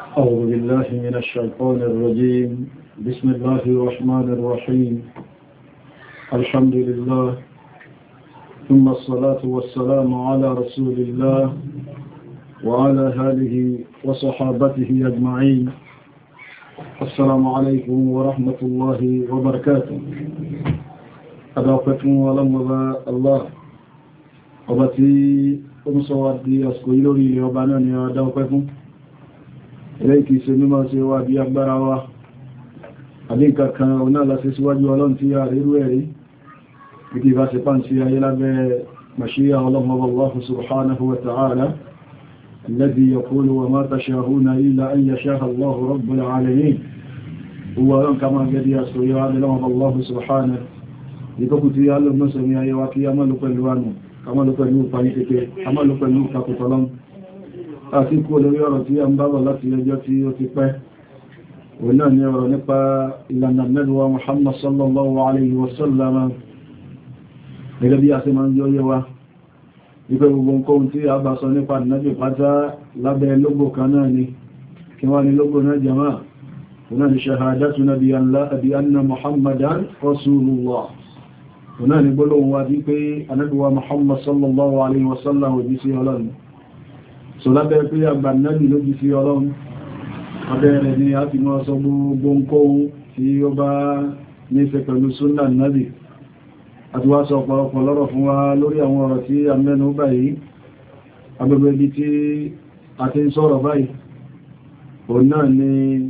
أعوذ بالله من الشيطان الرجيم. بسم الله الرحمن الرحيم. الحمد لله ثم الصلاة والسلام على رسول الله وعلى آله وصحابته أجمعين. السلام عليكم ورحمة الله وبركاته. أدعوكم ولمضى الله وبتي أمسوادي أسكيلوري لأباناني أدعوكم إليكي سنما سوى دي أكبروا أدينك كان ونالا سيسواجي ولن تيار إلويري بكيفا سيبانسي إلى مشيئة الله سبحانه وتعالى الذي يقول وما تشاءون إلا أن يشاء الله رب العالمين. هو كما قد يسوي الله سبحانه يكفي الله مسلم يواكي أمل قلوانه أمل قلوه فانيكك أمل قلوه كفتلون أتيكو لو يرتي أمبابا التي يجتي وتقه ولن يرى نقا إلا النبوة محمد صلى الله عليه وسلم الذي أسمان جويوه ìfẹ́ gbogbo nǹkan tí a bá sọ nípa ìnájú pátá lábẹ́ lógò kan náà ni kí wá ní lógò náà jama ọ̀nà ni shahadatuna bi anna muhammadan rasulullah ọ̀nà ni gbólóhùn wá bí pé anábíwa muhammad sallallahu alaihi wasallam òjí sí ọlọ́run so lábẹ́ pé àgbà náà lójí sí ọlọ́run abẹ́rẹ̀ ni a ti mọ́ sọ gbogbo nǹkan tí ó bá ní ṣe pẹ̀lú sunnah nabi àti wá sọ ọ̀pọ̀lọpọ̀ lọ́rọ̀ fún wa lórí àwọn ọ̀rọ̀ tí a mẹ́nu báyìí agbègbè ibi tí a ti ń sọ̀rọ̀ báyìí òun náà ni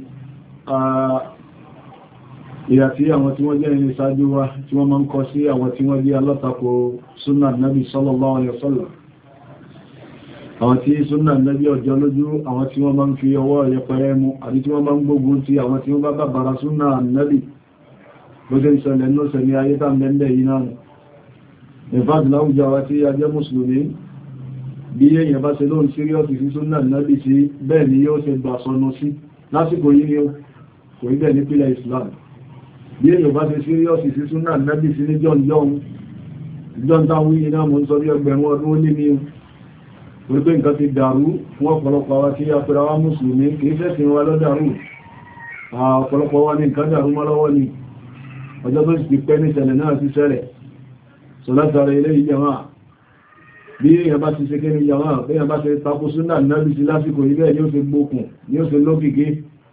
ìyà tí àwọn tí wọ́n jẹ́ ní ìsájú wa tí wọ́n máa ń kọ sí àwọn tí wọ́n jẹ́ alátakò súnnà nábì sallallahu alaihi wasallam, àwọn tí súnnà nábì ọjọ́ lójú, àwọn tí wọ́n máa ń fi ọwọ́ yẹpẹrẹ mú àti tí wọ́n máa ń gbógun ti àwọn tí wọ́n bá bàbára súnnà nábì bóṣe ìṣẹ̀lẹ̀ ní ọ̀sẹ̀ ní ayé tàà mẹ́lẹ̀ yìí náà. ìfàdì láwùjọ wa tí a jẹ́ mùsùlùmí bí èyàn bá ṣe lóhun síríọ́sì sí súnnà nábì sí bẹ́ẹ̀ ni yóò ṣe gbà sọnù sí lásìkò yìí ni kò rí bẹ́ẹ̀ nípìlẹ̀ Islam. bí èyàn bá ṣe síríọ́sì sí súnnà nábì sí ní John táwọn yìí náà mọ́ ń sọ bí ẹgbẹ̀rún ọdún ó lé ní wípé nǹkan ti dàrú fún ọ̀pọ̀lọpọ̀ wa tí a pẹ̀rọ wa mùsùlùmí kìí fẹ́sìn wa lọ́dàrú, ọ̀pọ̀lọpọ̀ wa ní nǹkan dàrú mọ́ lọ́wọ́ ni ọjọ́ tó ti pẹ́ ní ṣẹlẹ̀ náà ti ṣẹlẹ̀. so látara ilé ìjọmá bí èyàn bá ti ṣe kí ní ìjọmá bí èyàn bá ṣe takò súnnà nábì sí lásìkò ilẹ̀ ni ó ṣe gbókùn ni ó ṣe lókìkí.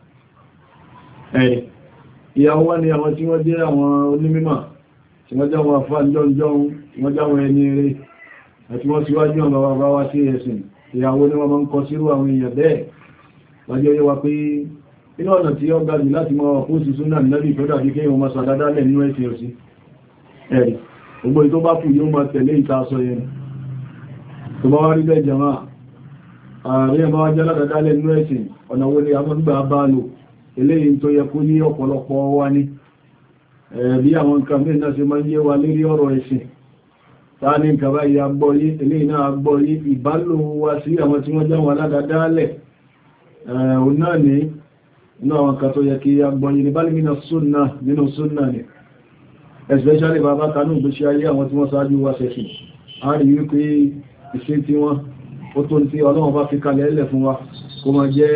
ìyàwó wá ní àwọn tí wọ́n jẹ́ àwọn onímímọ̀ tí wọ́n jáwọn afá jọun tí wọ́n jáwọn ẹni eré àti wọ́n síwájú àwọn bàbá wá sí ẹ̀sìn, ìyàwó ni wọ́n máa ń kọ sírú àwọn èèyàn bẹ́ẹ̀ wájọ́ yẹ wa pé inú ọ̀nà tí ó gbájú láti mọ́ ọ̀pọ̀sí súnnà nábì tó dàbí kí wọ́n máa sàdádálẹ̀ nínú ẹ̀sìn òsì ẹ̀rì gbogbo ìtó bá kù yóò máa tẹ̀lé ìtaṣọ yẹn tó bá wá rí bẹ́ẹ̀ jama ààrẹ máa jẹ́ ládádálẹ̀ nínú ẹ̀sìn ọ̀nà wo ni a mọ́ gbà bá lò eléyìí tó yẹ kó ní ọ̀pọ̀lọpọ̀ wa ní bí àwọn nǹkan mí náà ṣe máa ń yé wa lérí ọ̀rọ̀ ẹ̀sìn táà ní nǹkan báyìí agbọ́yé eléyìí náà agbọ́yé ìbálò wa sí àwọn tí wọ́n jáwọn ládádálẹ̀ òun náà ní inú àwọn kan tó yẹ kí agbọ́nyìn ní bálí nínú súnnà ni especially bàbá kanú ìgbésí ayé àwọn tí wọ́n sáájú wá sẹ́sìn a rí wípé ìṣẹ́ tí wọ́n ó tó tí Ọlọ́run bá fi kalẹ̀ ẹlẹ̀ fún wa kó máa jẹ́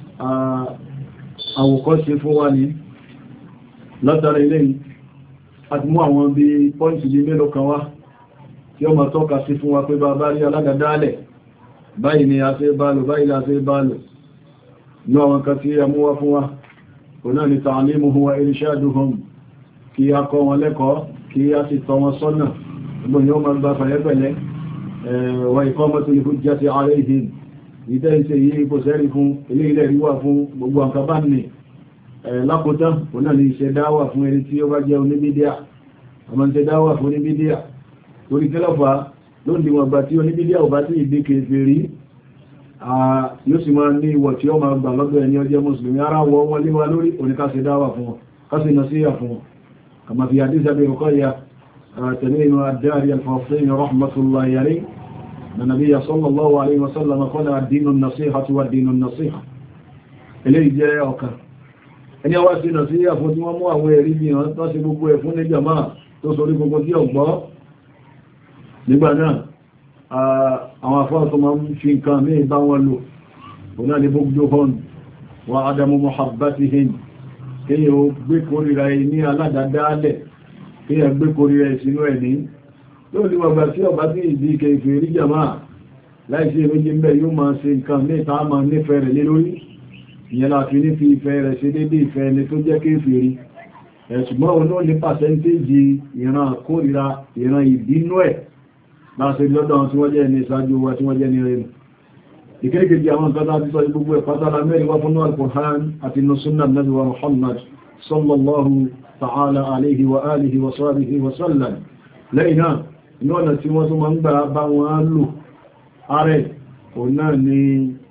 àwòkọ́ṣe fún wa ní látara ilé yìí àti mú àwọn bí pọ́ǹtì bí mélòó kan wá tí ó máa tọ́ka sí fún wa pé bàbá rí aládàdálẹ̀ báyìí ni a fẹ́ bá lò báyìí la fẹ́ bá lò ní àwọn kan tí a mú wá fún wa kò náà ni ta'limuhum wa irshaduhum kí a kọ́ wọn lẹ́kọ̀ọ́ kí a sì tọ́ wọn sọ́nà gbogbo ni ó ma gba pẹ̀lẹ́pẹ̀lẹ́ wa iqamatul hujjati alayhim ìtẹ́ ìṣẹ́ yìí kò sẹ́rí fún ilé ilẹ̀ ríwà fún gbogbo àkàbá ní lákòótán kò náà ni iṣẹ́ dáwà fún ẹni tí ó bá jẹ́ oníbídíà àmọ́ iṣẹ́ dáwà fún oníbídíà torí kílọ̀fà lóòdì wọn gbà tí oníbídíà ò bá tí ìdí kèfèrí yóò sì máa ní ìwọ̀ tí ó máa gbà lọ́dọ̀ ẹni ọjọ́ mùsùlùmí ara wọ wọn lé wa lórí oníkásẹ̀ dáwà fún wọn kásẹ̀ nasíyà fún wọn kama fi hadisa bí Ruqayya tẹ̀lẹ́nu ad-Dari al-Falasini rahmatullahi alayhi na nabiyya sallallahu alaihi wasallam qala ad-dinu an-nasihatu wa ad-dinu an-nasiha eléyìí jẹ́ ọ̀kan ẹni ọwá sí nasíyà fún tí wọ́n mú àwọn ẹ̀rí bí wọ́n tó sí gbogbo ẹ̀ fún ní jama tó sórí gbogbo tí ọgbọ́ nígbà náà àwọn afọ́ tó máa ń fi nǹkan mí bá wọn lò òun náà ní gbogbo hàn wa adamu muhabbatihim kéyàn ó gbé kórìíra ní aládàádálẹ̀ kéyàn gbé kórìíra ìsinú ẹni tó ní wàgbà tí ọba tí ìdí kèfèrí jàmá láìsí méjì ń bẹ̀ yóò máa ṣe nǹkan mẹ́ta máa nífẹ̀ẹ́ rẹ̀ lé lórí ìyẹn láti ní fi ìfẹ́ rẹ̀ ṣe dédé ìfẹ́ ẹni tó jẹ́ kèfèrí ẹ̀ṣùgbọ́n òun náà ní pàṣẹ́ntéèjì ìran kórìíra ìran ìbínú ẹ̀ láti lọ́dọ̀ tí wọ́n jẹ́ ní ìsájú wa tí wọ́n jẹ́ ní rẹ̀ ìkérékèjì àwọn nǹkan láti sọ gbogbo ẹ̀ pátálà mẹ́rin wá fún al-Qur'an àti nusúnnà Nabi wa Muhammad sallallahu ta'ala alaihi wa alihi wa sahbihi wa sallam lẹ́yìn náà ní ọ̀nà tí wọ́n tún máa ń gbà bá wọn lò ààrẹ òun náà ni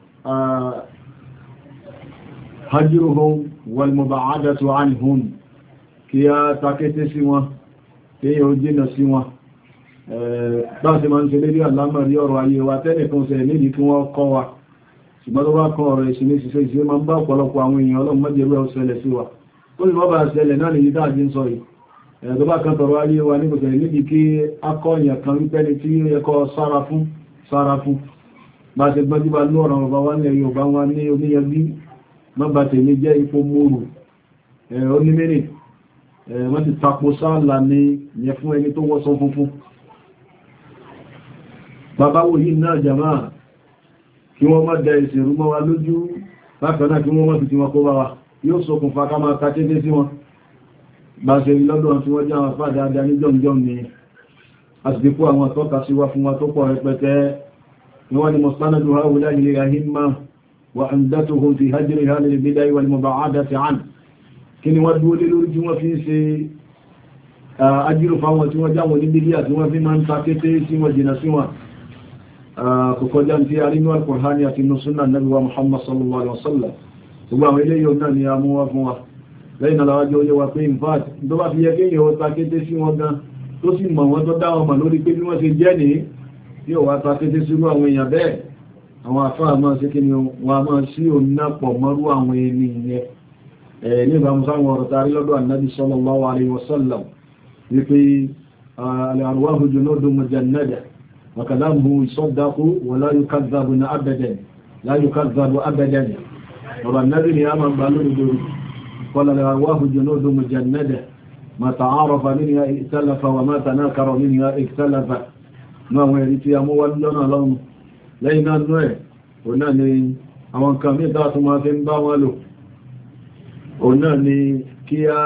hajruhum wal muba'adatu anhum kí a takété sí wọn kí yóò jìnà sí wọn báṣe ma ń ṣe lérí àlámọ̀rí ọ̀rọ̀ ayé wa tẹ́lẹ̀ kan ṣe nídi kí wọ́n kọ́ wa ṣùgbọ́n tó bá kọ́ ọ̀rọ̀ ìṣẹ́ ìṣẹ́ ìṣẹ́ ma ń bá ọ̀pọ̀lọpọ̀ àwọn èèyàn ọlọ́mọdéwẹ́ ọ̀ṣẹlẹ̀ sí wa ó sì wọ́n bá ṣẹlẹ̀ náà lè dáa jí ń sọ yìí tó bá kan tọrọ ayé wa ní kòtẹ̀ nídi kí akọ́yàn kan wípẹ́ni tí ó yẹ kọ́ sára fún bá ṣe gbọ́jú bá lú ọ̀rọ̀ ọba wa ní ẹ̀yọ̀ bá wa ní oníyẹbí mọ́bà tèmi jẹ́ ipò mòrò onímẹ́rin wọ́n ti tapo sáàlà ní yẹ fún ẹni tó wọ́sọ funfun bàbá wò yìí náà jàmá kí wọ́n má da ìsìnrú mọ́ wa lójú bákanáà kí wọ́n má fi ti wọn kó bá wa yóò ṣokùnfà ká máa ta kéde sí wọn bá ṣe rí lọ́dọ̀ tí wọ́n jẹ́ àwọn afá dáadáa ní jọ́njọ́n ni a sì dípò àwọn tọ́ka sí wá fún wa tó pọ̀ rẹpẹtẹ ni wọ́n ni mustanadu haula ilẹ̀ ahimma wa amdatuhum fi hajri halil bidai wal muba'adati an kí ni wọ́n dúó lé lórí tí wọ́n fi ń ṣe ajírò fáwọn tí wọ́n jáwọn ní bídíà tí wọ́n fi máa ń ta kété sí wọn jìnà sí wọn kòkòjá tí a rí ní al-Qur'ani àti nusúnnà Nabi wa Muhammad sallallahu alaihi wasallam gbogbo àwọn ilé yóò náà ni a mú wá fún wa lẹ́yìn aláwájọ́ yẹ wa pé in fact tó bá fi yẹ kí yóò ta kété sí wọn gan tó sì mọ̀ wọn tó dá wọn mọ̀ lórí pé bí wọ́n ṣe jẹ́ ní yóò wá ta kété sí àwọn èèyàn bẹ́ẹ̀ àwọn afáà máa ṣe kí ni wọ́n máa sí òun náà pọ̀ mọ́rú àwọn ènìyàn nígbà musamman ọ̀rọ̀ tàrí lọ́dọ̀ annabi sallallahu alaihi wasallam wípé al-arwahu junudun mujannada wa kalamuhu yusaddaqu wa la yukadhabu abadan ọ̀rọ̀ annabi ni a máa gbà lórí lórí qala al-arwahu junudun mujannada ma ta'arafa minha ikhtalafa wa ma tanakara minha ikhtalafa ní àwọn ẹ̀rí tí a mú wá lọ́nà lọ́run lẹ́yìn náà nú ẹ̀ òun náà ni àwọn kan ní ìdáàtún máa fi ń bá wọn lò òun náà ni kí a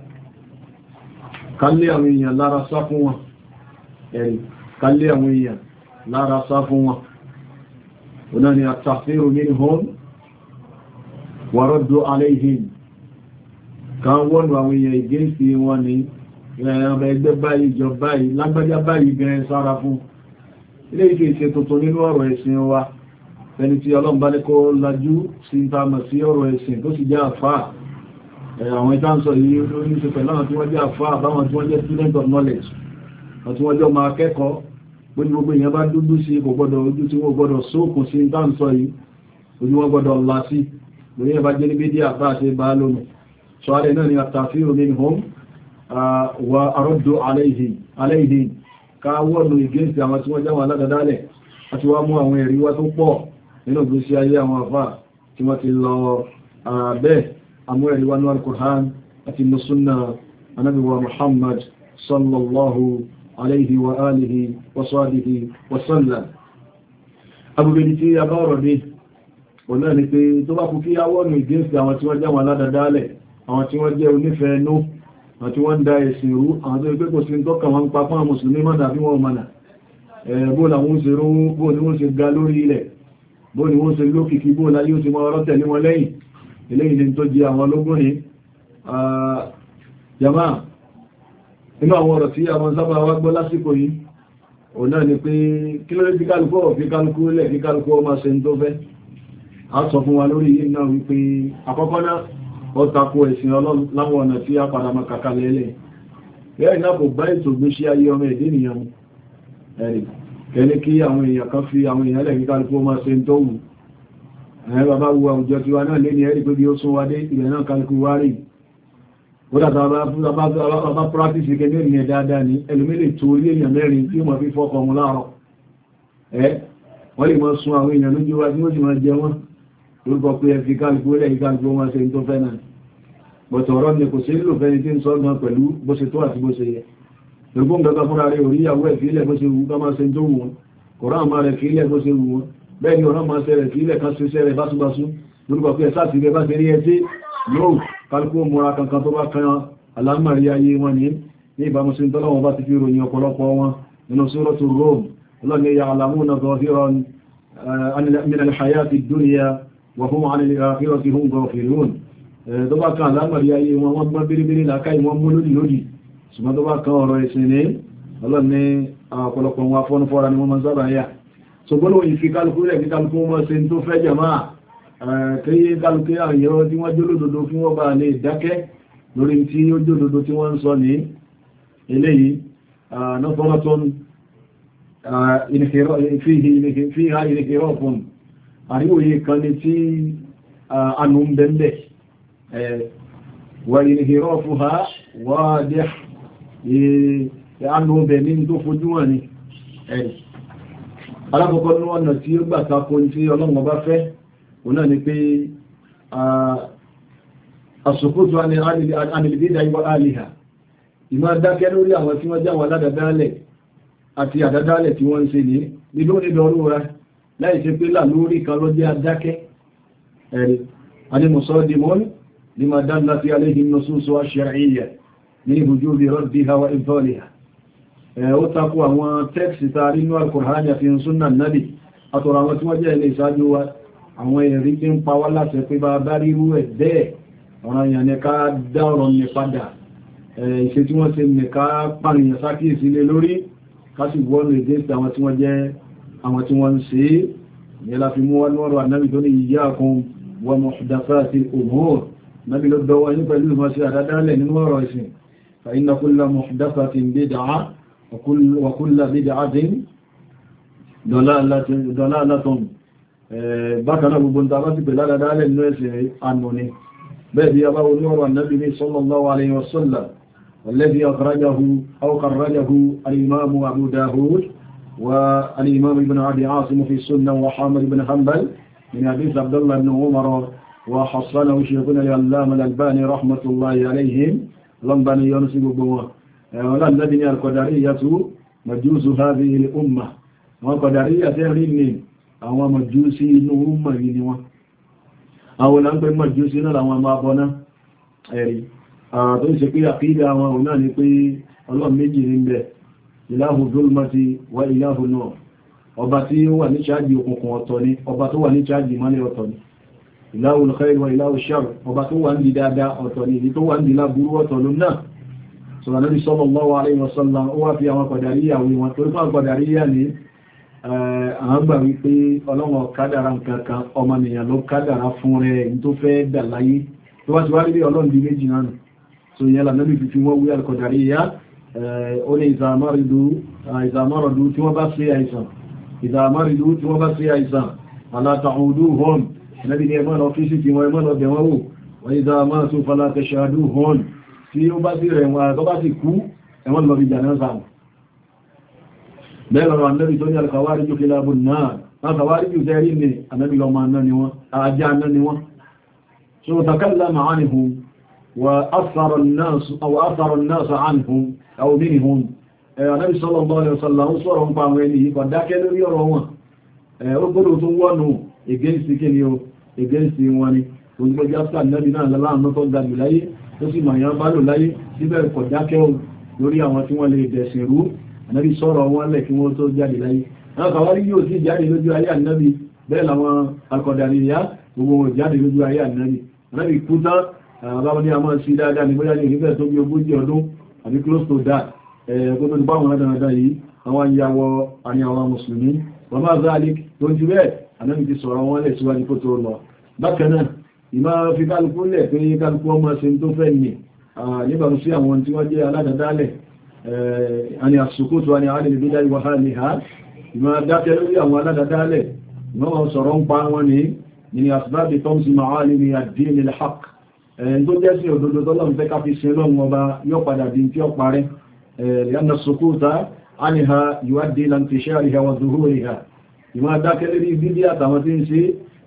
kálé àwọn èèyàn lára sá fún wọn ẹ̀rì kálé àwọn èèyàn lára sá fún wọn òun náà ni at-tahziru minhum wa raddu alayhim kan wọ́nù àwọn èèyàn ìgbésí wọn ni ẹ̀rọ ẹgbẹ́ báyìí jọ báyìí lágbájá báyìí gẹ̀ẹ́ sára fún ilé ìfẹ́ ìṣẹ́ tuntun nínú ọ̀rọ̀ ẹ̀sìn wa ẹni tí ọlọ́mbá ní kó lajú sí ìtàmà sí ọ̀rọ̀ ẹ̀sìn tó sì jẹ́ àfáà àwọn ìtànsọ̀ yìí ní ṣe pẹ̀lú àwọn tí wọ́n jẹ́ àfáà báwọn tí wọ́n jẹ́ student of knowledge àwọn tí wọ́n jọ máa kẹ́kọ̀ọ́ bó ní gbogbo èèyàn bá dúdú sí kò gbọ́dọ̀ ojú tí wọ́n gbọ́dọ̀ sókùn sí ìtànsọ̀ yìí ojú wọ́n gbọ́dọ̀ ńlá sí lórí ẹ̀bá jẹ́ níbi díà bá ṣe bá lónìí sọ alẹ́ náà ni at-tahziru minhum wa aruddu alayhi ká wọ́nù against àwọn tí wọ́n jáwọn aládàdálẹ̀ àti wá mú àwọn ẹ̀rí wá tó pọ̀ nínú ìgbésí ayé àwọn àfáà tí wọ́n ti lọ bẹ́ẹ̀ àmú ẹ̀rí wá ní al-Qur'an àti nusunna Ànábì wa Muhammad sallallahu alayhi wa alihi wa sahbihi wa sallam agbègbè tí a bá ọ̀rọ̀ dé ọ̀nà ni pé tó bá kú kí á wọ́nù against àwọn tí wọ́n jáwọn aládàdálẹ̀ àwọn tí wọ́n jẹ́ onífẹ̀ẹ́ inú àti wọ́n ń da ẹ̀sìn rú àwọn tó pé kò sí ń tọ́ka wọn pa fún mùsùlùmí mọ́dà bí wọ́n mọ́nà bó làwọn ṣe rú bó ni wọ́n ṣe ga lórí ilẹ̀ bó ni wọ́n ṣe lókìkí bó láyé ó ti mọ́ ọ̀rọ̀ tẹ̀lé wọn lẹ́yìn eléyìí ni tó jẹ àwọn ológun ní jama inú àwọn ọ̀rọ̀ tí àwọn sábà wá gbọ́ lásìkò yìí ò náà ni pé kí ló lé fi kálukú fi kálukú lẹ̀ fi kálukú ọmọ ṣe ń tó fẹ́ a sọ fún wa lórí yìí náà wípé àkọ́kọ́ náà ó tako ẹ̀sìn Ọlọ́run láwọn ọ̀nà tí a padà mọ́ kàkà lẹ́lẹ̀ bẹ́ẹ̀ náà kò bá ètò gbéṣẹ́ ayé ọmọ ẹ̀dẹ́ ènìyàn ẹ̀rì kẹ́lé kí àwọn èèyàn kan fi àwọn èèyàn lẹ̀ kíkà lùkú ọmọ ṣe ń tó wù ẹ̀rẹ́ bàbá wu àwùjọ tí wa náà lé ní ẹ̀rí pé bí ó sún wa dé ilẹ̀ náà kálukú wá rí ó dàtà bá practice kẹ́ ní ènìyàn dáadáa ní ẹlòmílẹ̀ tó orí èèyàn mẹ́rin tí ó mọ̀ fi fọ́kọ̀ mu láàárọ̀ wọ́n lè mọ́ sun àwọn èèyàn lójú wa tí wọ́n sì máa jẹ wọ́n lórúkọ pé ẹfi kálukú lẹ́yìn kálukú wọn ṣe tó fẹ́ náà bọ̀tọ̀ ọ̀rọ̀ ni kò sí lò fẹ́ni tí ń sọ gan pẹ̀lú bó ṣe tó àti bó ṣe yẹ gbogbo nǹkan fúnra rẹ̀ oríyàwó ẹ̀ fílẹ̀ bó ṣe wù ká máa ṣe tó wù wọn kọ̀rọ̀ àmà rẹ̀ fílẹ̀ bó ṣe wù wọn bẹ́ẹ̀ ni ọ̀rọ̀ máa ṣe rẹ̀ fílẹ̀ kan ṣe rẹ̀ básúbású lórúkọ pé ẹ̀sá ti rẹ̀ bá ṣe rí ẹtí yóò kálukú múra kankan tó bá kan alámàrí ayé wọn ní ìbámu sí tọ́lọ́wọ́n bá ti fi ròyìn ọ̀pọ̀lọpọ̀ wọn nínú Suratu Rum lọ́nà ya'lamuna zahiran min al-hayati ad-dunya wa hum 'an al-akhirati hum ghafilun tó bá kan alámàrí ayé wọn wọ́n gbọ́n bíríbírí lákàí wọn mú lódì ṣùgbọ́n tó bá kan ọ̀rọ̀ ìsìn ní ọlọ́ni ọ̀pọ̀lọpọ̀ wọn afọ́nú fọ́ra ni wọ́n máa sábà yà ṣùgbọ́n òyìn fi kálukú rẹ̀ kí kálukú wọn ṣe tó fẹ́ jàmá kéyé kálukú àyẹ̀wò tí wọ́n jólódodo fún wọ́n bá lè dákẹ́ lórí tí ó jólódodo tí wọ́n ń sọ ní eléyìí nọ́fọ́lọ́tún fíha ìrìnkèrọ́ fún àríwòye kan ní tí anú ń bẹ́ẹ̀ wà ìrìnkèrọ́ fún ha wádìí ìyànú ọbẹ̀ ní tó fojú wọn ni ẹ̀rì alákọ̀ọ́kọ́ ní ọ̀nà tí ó gbà tako tí Ọlọ́run bá fẹ́ òun náà ni pé àsòkòtò anìlìbídà ìwọ̀ àlìhà ìmá dákẹ́ lórí àwọn tí wọ́n jáwọn aládàdálẹ̀ àti àdádálẹ̀ tí wọ́n ń ṣe ní nílò nílò rẹ̀ láì ṣe pé là lórí kan ló jẹ́ adákẹ́ ẹ̀rì animusọ́dìmọ́n ní ma dá láti aléhìn nọ́súsọ́ aṣẹ́rìyà ní ìbùjú raddiha wa ibtaliha ó takò àwọn tẹ́ksì ta nínú al-Qur'an àti súnnà nábì àtọ̀rọ̀ àwọn tí wọ́n jẹ́ ilé ìsájú wa àwọn èrí tí ń pa wá láti pé bá bá rírú ẹ̀ bẹ́ẹ̀ ọ̀rọ̀ yàn ní ká dá ọ̀rọ̀ ní padà ìṣe tí wọ́n ṣe ní ká pàrìyàn sákìsí lé lórí ká sì wọ́n lè dé sí àwọn tí wọ́n jẹ́ àwọn tí wọ́n ń ṣe ní la fi mú wá lọ́rọ̀ ànábì tó ní iyyakum wa muhdathatil umur nábì ló dọ́wọ́ ní pẹ̀lú ìmọ̀sí àdádálẹ̀ nínú ọ̀rọ̀ ìsìn فإن كل محدثة بدعة وكل بدعة ضلالة بكنا ببنتابات بلالة الناس عنوني بذي أبا نور النبي صلى الله عليه وسلم والذي أخرجه الإمام أبو داود والإمام ابن أبي عاصم في السنة وحامد بن حنبل من حديث عبد الله بن عمر وحصنه شيخنا العلامة الألباني رحمة الله عليهم لنبني يونس ببوا ولنبني القدرية مجوز هذه الأمة والقدرية تهريني أو مجوسي أمة ينوى أو لنبني مجوسي نلوى ما بنا tó ń ṣe pé àkídà àwọn òun náà ni pé Ọlọ́run méjì ní bẹ̀ ìláhù zulmati wa ìláhù náà ọba tí ó wà ní ṣáàjì òkùnkùn ọ̀tọ̀ ni ọba tó wà ní ṣáàjì ìmọ́lẹ̀ ọ̀tọ̀ ni ìláhù al-khair wa ìláhù ash-sharr ọba tó wà ń di dáadáa ọ̀tọ̀ ni ìdí tó wà ń di láburú ọ̀tọ̀ ló náà sọ̀rọ̀ Nabi sallallahu alaihi wasallam ó wá fi àwọn Qadariyya wí wọn torí fún Qadariyya ní àwọn gbà wípé Ọlọ́run kádàrá nǹkankan ọmọnìyàn ló kádàrá fún rẹ̀ ní tó fẹ́ dà láyé tó wá ti wá rí Ọlọ́run di méjì náà so yẹn la Nabi fi wọ́n wí al-Qadariyya ó ní ìzàmárọ̀dú tí wọ́n bá sí àìsàn fala ta'uduhum Nabi ní ẹmọ́ lọ fíṣì tí wọ́n ẹmọ́ lọ bẹ̀ wọ́n wò wa idha matu fala tashhaduhum tí ó bá sí rẹ̀ wọn tó bá sì kú ẹmọ́ lọ bí jánásà bẹ́ẹ̀ lọ́rọ̀ Nabi tó ní al-khawariju kilabun nar al-khawariju tẹ́rí ní Nabi lọ máa náà ni wọ́n ajá náà ni wọ́n so takallama anhum وأثر الناس عنهم أو منهم النبي صلى الله عليه وسلم صورهم فاهمينه قد كانوا يرون أقولوا تنوانوا against wọn ni gbogbo jásíkà nẹ́bí náà lọ́láàánú tó gbàgbì láyé tó sì máa yán bá lò láyé síbẹ̀ kọ̀ dákẹ́ lórí àwọn tí wọ́n lè dẹ̀sìn rú ànábì sọ̀rọ̀ wọn lẹ̀ kí wọ́n tó jáde láyé àwọn kàwárí yóò sì jáde lójú ayé ànábì bẹ́ẹ̀ làwọn Al-Qadariyya gbogbo wọn jáde lójú ayé ànábì kú tán àbáwọn ní a máa sí dáadáa ní bóyá ní ìrìnfẹ́ tó bí 40 ọdún àbí close to that kó tó bá wọn dáadáa yìí àwọn ìyàwó àní àwọn mùsùlùmí wọ́n máa záàlì tó ti bẹ́ẹ̀ ànábì ti sọ̀rọ̀ wọn lẹ̀ síwájú kó tó lọ bákan náà ìmá fi kálukú lẹ̀ pé kálukú ọmọ ṣe tó fẹ́ ní nígbàmù sí àwọn tí wọ́n jẹ́ aládàdálẹ̀ àni àsùkútù àni alìlìbídá ìwàhálìhá ìmá dákẹ́ lórí àwọn aládàdálẹ̀ ìmá wọn sọ̀rọ̀ ń pa wọn ní asbábi tọ́msí ma'álì ní àdínì al-haq tó jẹ́ sí òdodo tọ́lọ́run fẹ́ ká fi sin lọ́wọ́ ọba yóò padà di tí ó parẹ́ lẹ́nà sùkúta ánìhà yuaddi ila intishariha wa zuhuriha ìmá dákẹ́ lórí bídí àtàwọn tí ń ṣe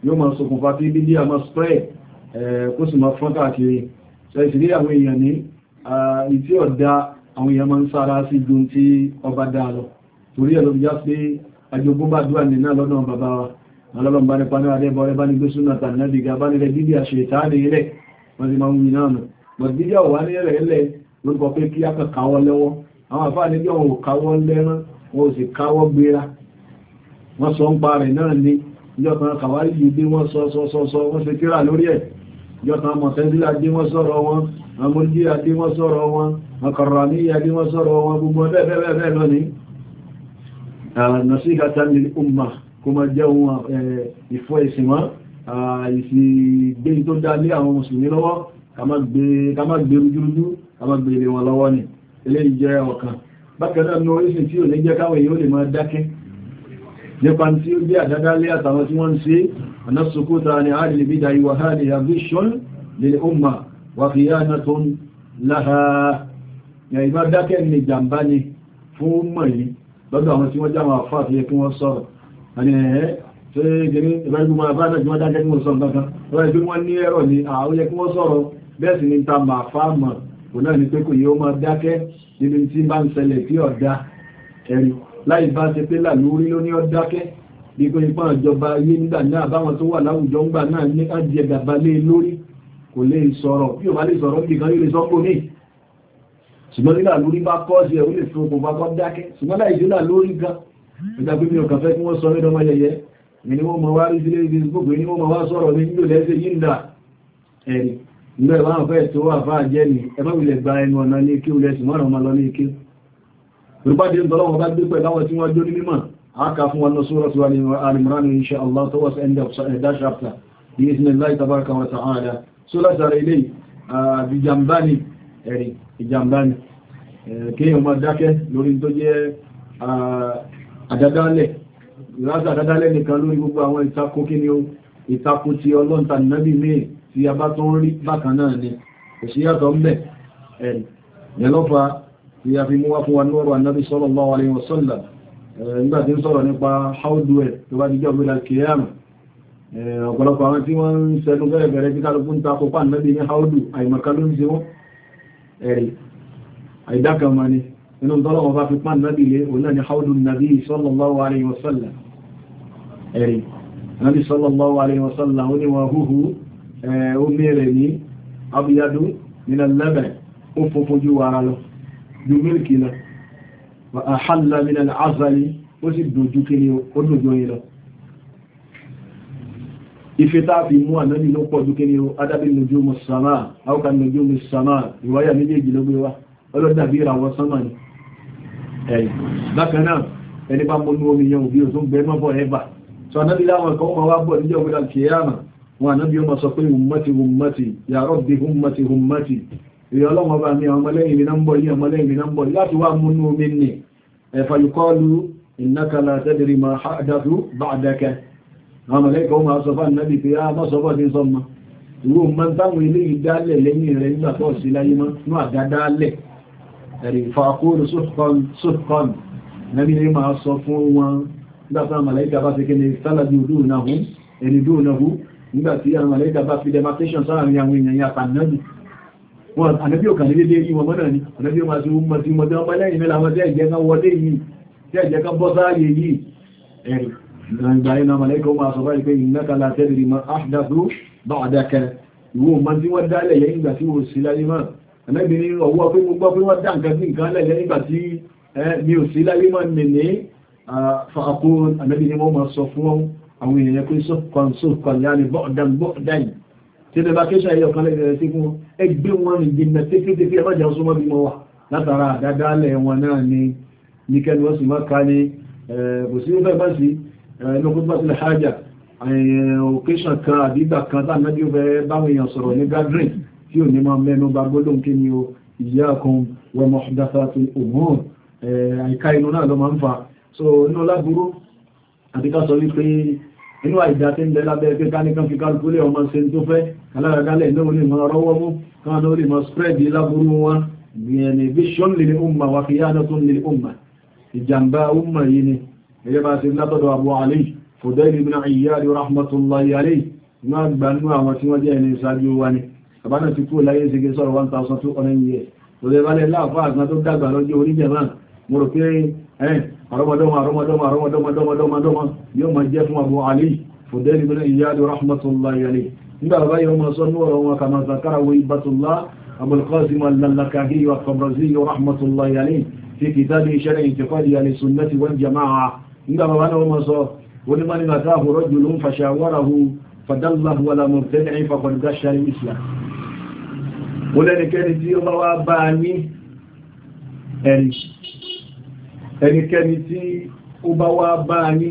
yóò máa ṣokùnfà kí bídí àmọ́ spread kó sì máa fọ́n káàkiri ṣe ìsìrí àwọn èèyàn ní ìtí ọ̀dá àwọn èèyàn máa ń sára sí ju tí ọba dá lọ torí ẹ̀ ló já pé ajogún bá dúà ní náà lọ́dọ̀ bàbá wa alọ́lọ́m bá ní paná adébọ̀rẹ́ bá ní gbé súnà tàbí ga bá nílẹ̀ bídí àṣẹ ìtaàdé ilẹ̀ wọ́n ti máa ń wí náà nù bọ̀ bídí ọ̀wá ní ẹ̀rẹ̀ ilẹ̀ lórúkọ pé kí á kà káwọ́ lẹ́wọ́ àwọn àfáà ní bí wọn ò káwọ́ lẹ́rán wọn ò sì káwọ́ gbéra wọ́n sọ ń pa rẹ̀ náà ní ìjọkan kàwárí yìí dé wọ́n sọ wọ́n ṣe kíra lórí ẹ̀ ìjọkan mọ̀tẹ́sílá dé wọ́n sọ̀rọ̀ wọn àmójíra dé wọ́n sọ̀rọ̀ wọn àkàràníyà dé wọ́n sọ̀rọ̀ wọn gbogbo bẹ́ẹ̀ lọ ní nasihatan lil umma kó máa jẹ́ ohun ìfọ́ ìsìnmọ́ ìsìgbé tó dá lé àwọn mùsùlùmí lọ́wọ́ ká má gbé rújúrújú ká má gbé ilé wọn lọ́wọ́ ni eléyìí jẹ́ ọ̀kan bákan náà ní orísìn tí ò ní jẹ́ káwọn èèyàn lè máa dákẹ́ nípa tí ó jẹ́ àdádálé àtàwọn tí wọ́n ń ṣe anásùkúta ni àrílẹ̀ bídá ìwà hàní àbíṣọ́n lil umma wà khiyanatun laha ìbá dákẹ́ ní jàmbá ni fún mọ̀ yìí lọ́dọ̀ àwọn tí wọ́n já wọn àfáà fi yẹ kí wọ́n sọ̀rọ̀ àni ẹ̀ẹ́ tí gẹ̀rí ìbájú ma bá náà jí wọ́n dákẹ́ kí wọ́n sọ̀rọ̀ kankan wọ́n ẹgbẹ́ wọ́n ní ẹ̀rọ ni àwọn yẹ kí wọ́n sọ̀rọ̀ bẹ́ẹ̀ sì ni ta ma fáàmà kò náà ni pé kò yíó máa dákẹ́ níbi tí bá ń ṣẹlẹ̀ tí ọ̀dá ẹ̀rí láì bá ṣe pé làlórí ló ní ọ dákẹ́ bí kò nípa ìjọba ayé nígbà náà báwọn tó wà láwùjọ ńgbà náà ní kájí ẹgbàgbà lé lórí kò lè sọ̀rọ̀ bí ò bá lè sọ̀rọ̀ bí kan yóò lè sọ́pọ̀ ní ṣùgbọ́n nígbà lórí bá kọ́ sí ẹ̀ ó lè fi okùn bá kọ́ dákẹ́ ṣùgbọ́n láì jẹ́ lórí gan ìgbà pé mi ò kàn fẹ́ kí wọ́n sọ mẹ́dọ́mọ yẹyẹ mi ni wọ́n mọ̀ wá rí sílé Facebook ni wọ́n mọ̀ wá sọ̀rọ̀ ní nílò lẹ́sẹ̀ yìí ń dà ẹ̀rì nígbà ìwọ̀n fẹ́ tó wà fáà jẹ́ ni ẹ má wulẹ̀ gba ẹnu ọ̀nà ní kí ó lẹ́sìn mọ́ràn ọmọ lọ ní ike rúpàdé ń tọ́lọ́wọ́ bá gbé pẹ̀lú àwọn tí wọ́n jó ní mímọ̀ àáka fún wọn Suratu Al-Imran insha Allah towards end of that chapter bí i sinillah tabaraka wa ta'ala so látara ilé ìjàmbáni ẹ̀rì ìjàmbáni kí èèyàn máa dákẹ́ lórí tó jẹ́ àdádálẹ̀ ìrásà àdádálẹ̀ nìkan lórí gbogbo àwọn ìtakò kí ni ó ìtakò tí ọlọ́ntà nábì mí tí a bá tó ń rí bákan náà ni òṣìyàtọ̀ ń bẹ̀ ẹ̀rì yẹlọ́fà tí a fi mú wá fún wa lọ́rọ̀ annabi sallallahu alaihi wasallam nígbà tí ń sọ̀rọ̀ nípa haudu ẹ̀ tó bá jíjọ́ gbé al-qiyamah ọ̀pọ̀lọpọ̀ àwọn tí wọ́n ń sẹ́nu bẹ̀rẹ̀ tí kálukú ń takò pa annabi ní haudu àìmọ̀ká ló ń ṣe wọ́n ẹ̀rì àìdákanmọ́ ni inú tọ́lọ́wọ́ bá fi pán nábi lé òun náà ni haudun nabi sallallahu alaihi wasallam ẹ̀rì nabi sallallahu alaihi wasallam ó ní wọn húhú ó mẹ́rẹ̀ ní abiyadu nínú lẹ́bẹ̀ ó fòfojú wara lọ ju mílìkì lọ wa ahalla min al-azali ó sì dojú kiri ó dojú yìí lọ ife tá fi mú ànábì ló pọ̀ ju kiri adábí nujumus sama aw kan nujumus sama ìwáyà méjèèjì ló gbé wá ọlọ́dàbí ìràwọ̀ sánmà ni ẹ̀yìn bákanáà ẹni bá mọ́nú omi yẹn òbí òtún bẹ mọ́ bọ̀ ẹ̀bà so anábí láwọn kan wọ́n wá bọ̀ níjọ́ ògbé al-kiyama wọn anábí ọmọ sọ pé ummati ummati ya rabbi ummati ummati ìrẹ́ ọlọ́wọ́ bá mi ọmọlẹ́yìn mi náà ń bọ̀ yí ọmọlẹ́yìn mi náà ń bọ̀ láti wá mọ́nú omi ni fa yuqalu innaka la tadri ma ahdathu ba'daka àwọn mọ̀lẹ́kọ̀ wọn sọ fún anábí pé a mọ́ sọ bọ́ sí sọmọ ìwọ mọ́ táwọn ilé ìdálẹ̀ lẹ́yìn rẹ̀ nígbà tó sí láyé mọ́ ní àdádálẹ̀ ẹ̀rì fàkóòrò sókàn nàbí ní máa sọ fún wọn nígbàtí àwọn màláíkà bá fi kéde sálàbí òdúnàhú nígbàtí àwọn màláíkà bá fi demarcation sára ní àwọn èèyàn yàtà náàbì wọn ànábí ò kàn lè lé ìwọ̀n mọ́nà ní ànábí ò máa ti mọ́ tí mọ́ tí wọ́n pẹ́lẹ́ ìmẹ́lá wọn tẹ́ ìjẹ́ kan wọlé yìí tẹ́ ìjẹ́ kan bọ́ sáàyè yìí ẹ̀rì ìgbàyìn àwọn màláíkà ó máa sọ báyìí pé innaka la tadri ma ahdathu ba'daka ìwọ̀n mọ́ tí wọ́n dálẹ̀ yẹ ìgbà tí wọ́n sí láyé máa ẹ̀mẹ́bìnrin ọwọ́ pé mo gbọ́ pé wọ́n dá nǹkan sí nǹkan lẹ́yẹ nígbà tí mi ò sí láyé máa nìní fàákó ẹ̀mẹ́bìnrin wọ́n máa sọ fún àwọn èèyàn pé sọ́kàn yáni bọ́ọ̀dáyì tí ó bá kéṣà ẹyọ kan lẹ́gbẹ̀rẹ̀ sí fún ẹgbẹ́ wọn ní jìnnà tẹ́kẹ́tẹ́kẹ́ ẹbájá súnmọ́ bí mọ́ wà látara àdádálẹ̀ wọn náà ní kẹ́ni wọ́n sì máa ká ní kò sí ó fẹ́ bá sí lókùn bá sílẹ̀ hajjá occasion kan àdígbà kan tá náà bí ó fẹ́ báwọn èèyàn sọ̀rọ̀ ní gathering tí ò ní máa mẹ́nu bá gbọ́dọ̀ kí ni o iyyakum wa muhdathatil umur àìká inú náà lọ máa ń fa so inú lágbúrú àti ká sọ wípé inú àìdá tí ń bẹ lábẹ́ pé ká ní kan fi kálukúlé ọmọ ṣe tó fẹ́ aláragálẹ̀ náà lè mọ́ rọwọ́ mú kan náà lè mọ́ spread lágbúrú wọn gbìyànjú vision lil umma wa khiyanatun lil umma ìjàmbá umma yìí ni gẹ́gẹ́ bá ti látọ̀dọ̀ Abu Ali Fudayl ibn Iyad rahmatullahi alayhi ma gbanu àwọn tí wọ́n jẹ́ ẹni ṣáájú wa ni abana ti kú láyé ṣe ge sọ̀rọ̀ 1200 years tó lè balẹ̀ la fa kan tó dàgbà lọ́jọ́ orí jama mo rò pé àrọ́mọdọ́mọ yóò máa jẹ́ fún Abu Ali Fudayl ibn Iyad rahmatullahi alayhi nígbà bá yóò máa sọ núrọ̀ wọn kama zakara wa Ibatullah Abul Qasim al-Lakahi wa Qabrazi rahmatullahi alayhi في كتاب شرع اعتقاد أهل السنة والجماعة عندما بنوا مصر ولمن أتاه رجل فشاوره فدله ولا مبتدع فقد غش الإسلام ولن كان يصير بواباني ẹni kẹ́ni tí ó bá wá bá ní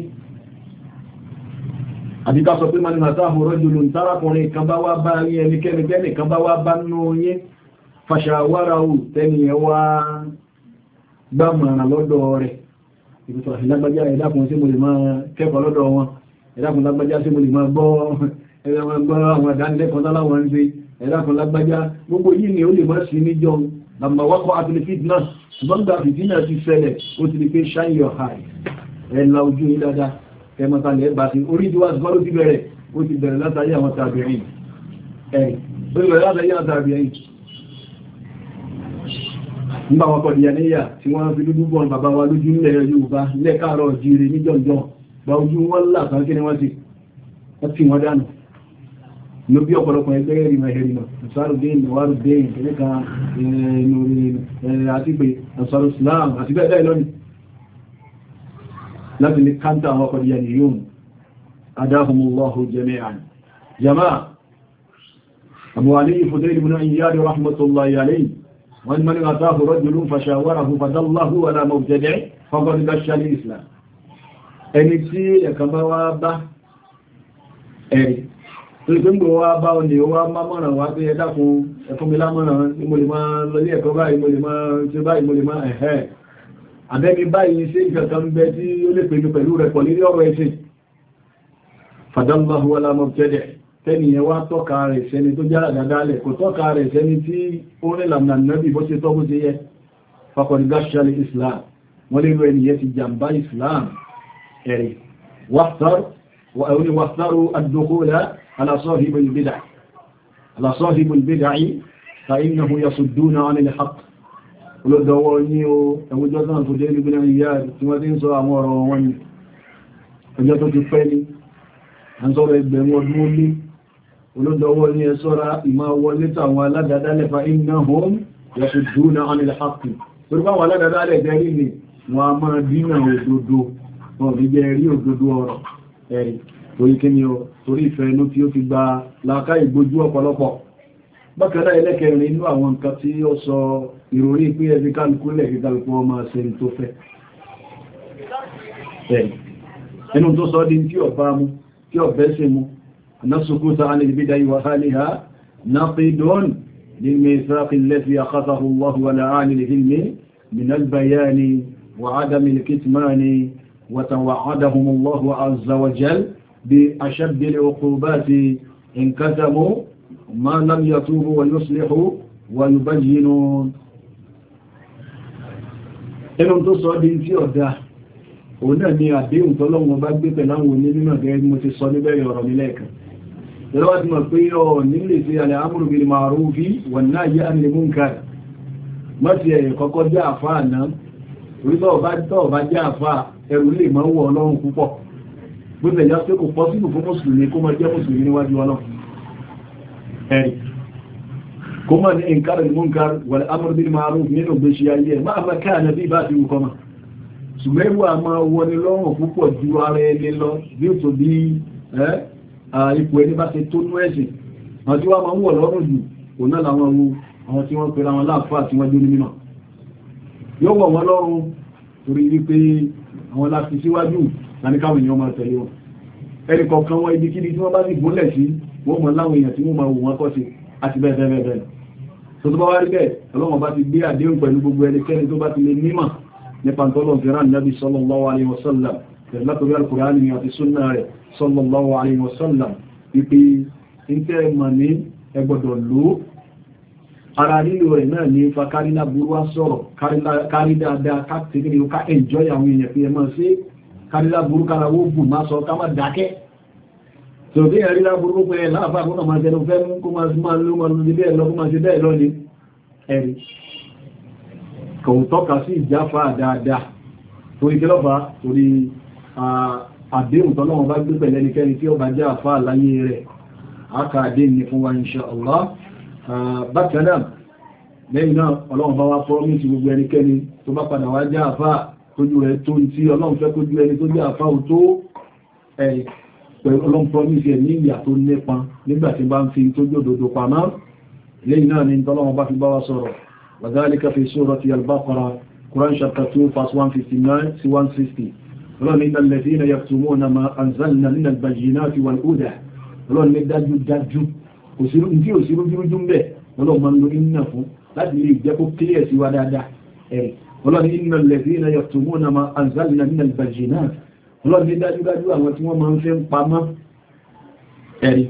àbíká sọ pé mani àtàhù rajulun tárakùnrin kan bá wá bá ní ẹnikẹ́ni kan bá wá bá nínú yín fàṣàwáràwù tẹ́niyẹ wá gbámọ̀ràn lọ́dọ̀ rẹ̀ ìbùsọ̀ ìlágbájá ẹ̀dàkùn sí mo lè máa kẹ́kọ̀ọ́ lọ́dọ̀ wọn ẹ̀dàkùn lágbájá sí mo lè máa gbọ́ àwọn àdánilẹ́kọ̀ọ́ láwọn ń ṣe ẹ̀dàkùn lágbájá gbogbo yìí ni ó lè máa sí níjọ làmà wákọ̀ àtìlẹ́fìd náà ṣùgbọ́n gbà fìdí náà ti ṣẹlẹ̀ ó ti di pé shine your eye ẹ̀là ojú yìí dáadáa kẹmọ́tàlẹ̀ ẹ̀bà sí orí tí wá sí ló ti bẹ̀rẹ̀ ó ti bẹ̀rẹ̀ látàrí àwọn tàbíyìn nígbà wọn kọ̀dìyà níyà tí wọ́n fi lúgbú bọ́n bàbá wa lójú nílẹ̀ Yorùbá lẹ́kàárọ̀ jíire ní jọjọ́ bá ojú wọ́n látàn kí ni wọ́n ti wọ́n dánù ló bí ọ̀pọ̀lọpọ̀ ẹgbẹ́ ìrìnà ìsárùdín ìwárùdín ẹ̀lẹ́ka àti pé àṣàrù Islam àti bẹ́ẹ̀ lọ́nì láti lè kántà àwọn kọ̀dìyà ní yóò adáhùnmùlọ́hù jami'an jama'a Abu Ali Fudayl ibn Iyad rahmatullahi alayhi ومن من أتاه رجل فشاوره فدله ولا مبتدع فقد غش الإسلام ẹni tí ẹ̀kan bá wá bá ẹ̀rì tó ìpínlẹ̀ wá bá ọ ní wá mámọ̀ràn wá pé ẹ̀dàkùn ẹ̀fúnmilámọ̀ràn ní mo lè máa lọlé ẹ̀kọ́ báyìí mo lè máa ṣe báyìí mo lè máa ẹ̀hẹ́ àbẹ́mi báyìí sí ìkẹ̀kan bẹ tí ó lè pẹ̀lú pẹ̀lú rẹ̀ pọ̀ nílé ọ̀rọ̀ ẹ̀sìn fadallahu wala mubtadi' tẹ́niyàn wá tọ́ka rẹ̀ sẹ́ni tó jára dáadáalẹ̀ kò tọ́ka rẹ̀ sẹ́ni tí ó ní lànà nàbí bó ṣe tọ́kú sí yẹ faqad ghashal Islam wọ́n lè rọ ẹniyẹ ti jàmbá Islam ẹ̀rì wàtàrù ad-dukhula ala sahibil bid'ah fa innahum yasudduna 'anil haqq olódọwọ́ ní o ẹwùjọ́ sáà tó dé nígbìnà ìyá tí wọ́n ti ń sọ àwọn ọ̀rọ̀ wọn ni ọjọ́ tó ti pẹ́ ní àǹsọ́rọ̀ ẹgbẹ̀rún ọdún ó lé olódọwọ́ ní ẹ̀ṣọ́ra ìmá wọlé tàwọn aládádálẹ̀ fa innahum yasudduna 'anil haqq torí báwọn aládádálẹ̀ jẹ́rí ni wọ́n a máa dínà òdodo wọn rí jẹ́ rí òdodo ọ̀rọ̀ ẹ̀rì torí kí ni o torí ìfẹ́ inú tí ó fi gba láàká ìgbójú ọ̀pọ̀lọpọ̀ bákan náà ẹlẹ́kẹrin inú àwọn nǹkan tí ó sọ ìròrí pé ẹbí kálukú lẹ̀ kí kálukú ọmọ ṣe tó fẹ́ ẹnu tó sọ di tí ọba mú tí ọbẹ̀ sí mú nasukuta عن البدع وأهلها نقد للميثاق الذي أخذه الله على أهل العلم من البيان وعدم الكتمان وتوعدهم الله عز وجل بأشد العقوبات إن كتموا ما لم يتوبوا ويصلحوا ويبينوا ẹnu tó sọ di tí ọ̀dá òun náà ni àdéhùn tọ́lọ́wọ́n bá gbé pẹ̀láwọn onímọ̀ gẹ́gẹ́ mo ti sọ níbẹ̀rẹ̀ ọ̀rọ̀ mi lẹ́ẹ̀kan lọ́wọ́ ti mọ̀ pé ọ nílé sí al-amru bil ma'rufi wan-nahyi 'anil munkar mọ́tí ẹ̀yẹ̀ kọ́kọ́ jẹ́ àfáà náà orí tọ́ bá jẹ́ àfáà ẹrù lè máa wọ ọlọ́run púpọ̀ gbogbo ẹ̀yà pé kò pọ́ síbù fún mùsùlùmí kó máa jẹ́ mùsùlùmí níwájú ọlọ́run ẹ̀rì kó máa ní inkarul munkar wal-amru bil ma'ruf nínú gbéṣẹ́ ayé ẹ̀ máa bá káà nàbí bá ti wùkọ́ máa ṣùgbẹ́rù àmà wọni lọ́rùn púpọ̀ ju ara ẹni lọ bí ó tó bí ipò ẹni bá ti tó ní ẹ̀sìn àwọn tí wọ́n máa ń wọ̀ lọ́rùn jù kò náà láwọn àwọn tí wọ́n pẹ̀lú àwọn láàfáà tí wọ́n jó ní mímọ̀ yóò wọ̀ wọ́n lọ́rùn torí wípé àwọn láti síwájú láníkàwọn èèyàn máa tẹ̀lé wọn ẹni kọ̀ọ̀kan wọn ibi kíbi tí wọ́n bá sì gúnlẹ̀ sí wọ́n mọ̀ láwọn èèyàn tí wọ́n máa wò wọ́n kọ́ sí àti bẹ́ẹ̀ bẹ́ẹ̀ bẹ́ẹ̀ tó tó bá wá rí bẹ́ẹ̀ ọlọ́wọ́n bá ti gbé àdéhùn pẹ̀lú gbogbo ẹnikẹ́ni tó bá ti lè nímọ̀ nípa tọ́lọ̀ fìrán Nabi sallallahu alaihi wasallam látọ̀rí al-Qur'ani àti súnnà rẹ̀ sallallahu alaihi wasallam wípé ìtẹ́ mọ̀ ní ẹgbọ̀dọ̀ ló ara nílò rẹ̀ náà ní fa kárílá burúwá sọ̀rọ̀ kárí dáadáa káàkiri ká enjoy àwọn èèyàn fi ẹmọ́ sí kárílá burú kára wó bù má sọ ká má dákẹ́ tó bí ẹ̀rílá burú pé láàfà kó máa jẹnu fẹ́ mú kó máa ló máa lórí bẹ́ẹ̀ lọ kó máa ṣe bẹ́ẹ̀ lọ ní ẹ̀rí kò tọ́ka sí ìjáfà dáadáa torí kí lọ́fà torí àdéhùn tọ́lọ́wọ́n bá gbé pẹ̀lẹ́ nìkẹ́ni tí ó bá já àfà láyé rẹ̀ aka àdéhùn ní fún wa insha Allah bákan náà lẹ́yìn náà ọlọ́run bá wá promise gbogbo ẹnikẹ́ni tó bá padà wá já àfà tójú rẹ̀ tó ń tí ọlọ́run fẹ́ kójú ẹni tó já àfà ò tó pẹ̀lú ọlọ́run promise ẹ̀ ní ìyà tó nípa nígbàtí bá ń fi tójú òdòdó pamọ́ lẹ́yìn náà ni tọ́lọ́run bá fi bá wa sọ̀rọ̀ وذلك في سورة البقرة Quran chapter 2 verse 159 to 160 ọlọ́run إن الذين يكتمون ما أنزلنا من البينات والهدى ọlọ́run ní dájú òsìrújú ń bẹ̀ ọlọ́run máa ń lo iná fún láti lè jẹ́ kó kílẹ̀ sí wa dáadáa ẹ̀rì ọlọ́run إن الذين يكتمون ما أنزلنا من البينات ọlọ́run ní dájú àwọn tí wọ́n máa ń fẹ́ ń pamọ́ ẹ̀rì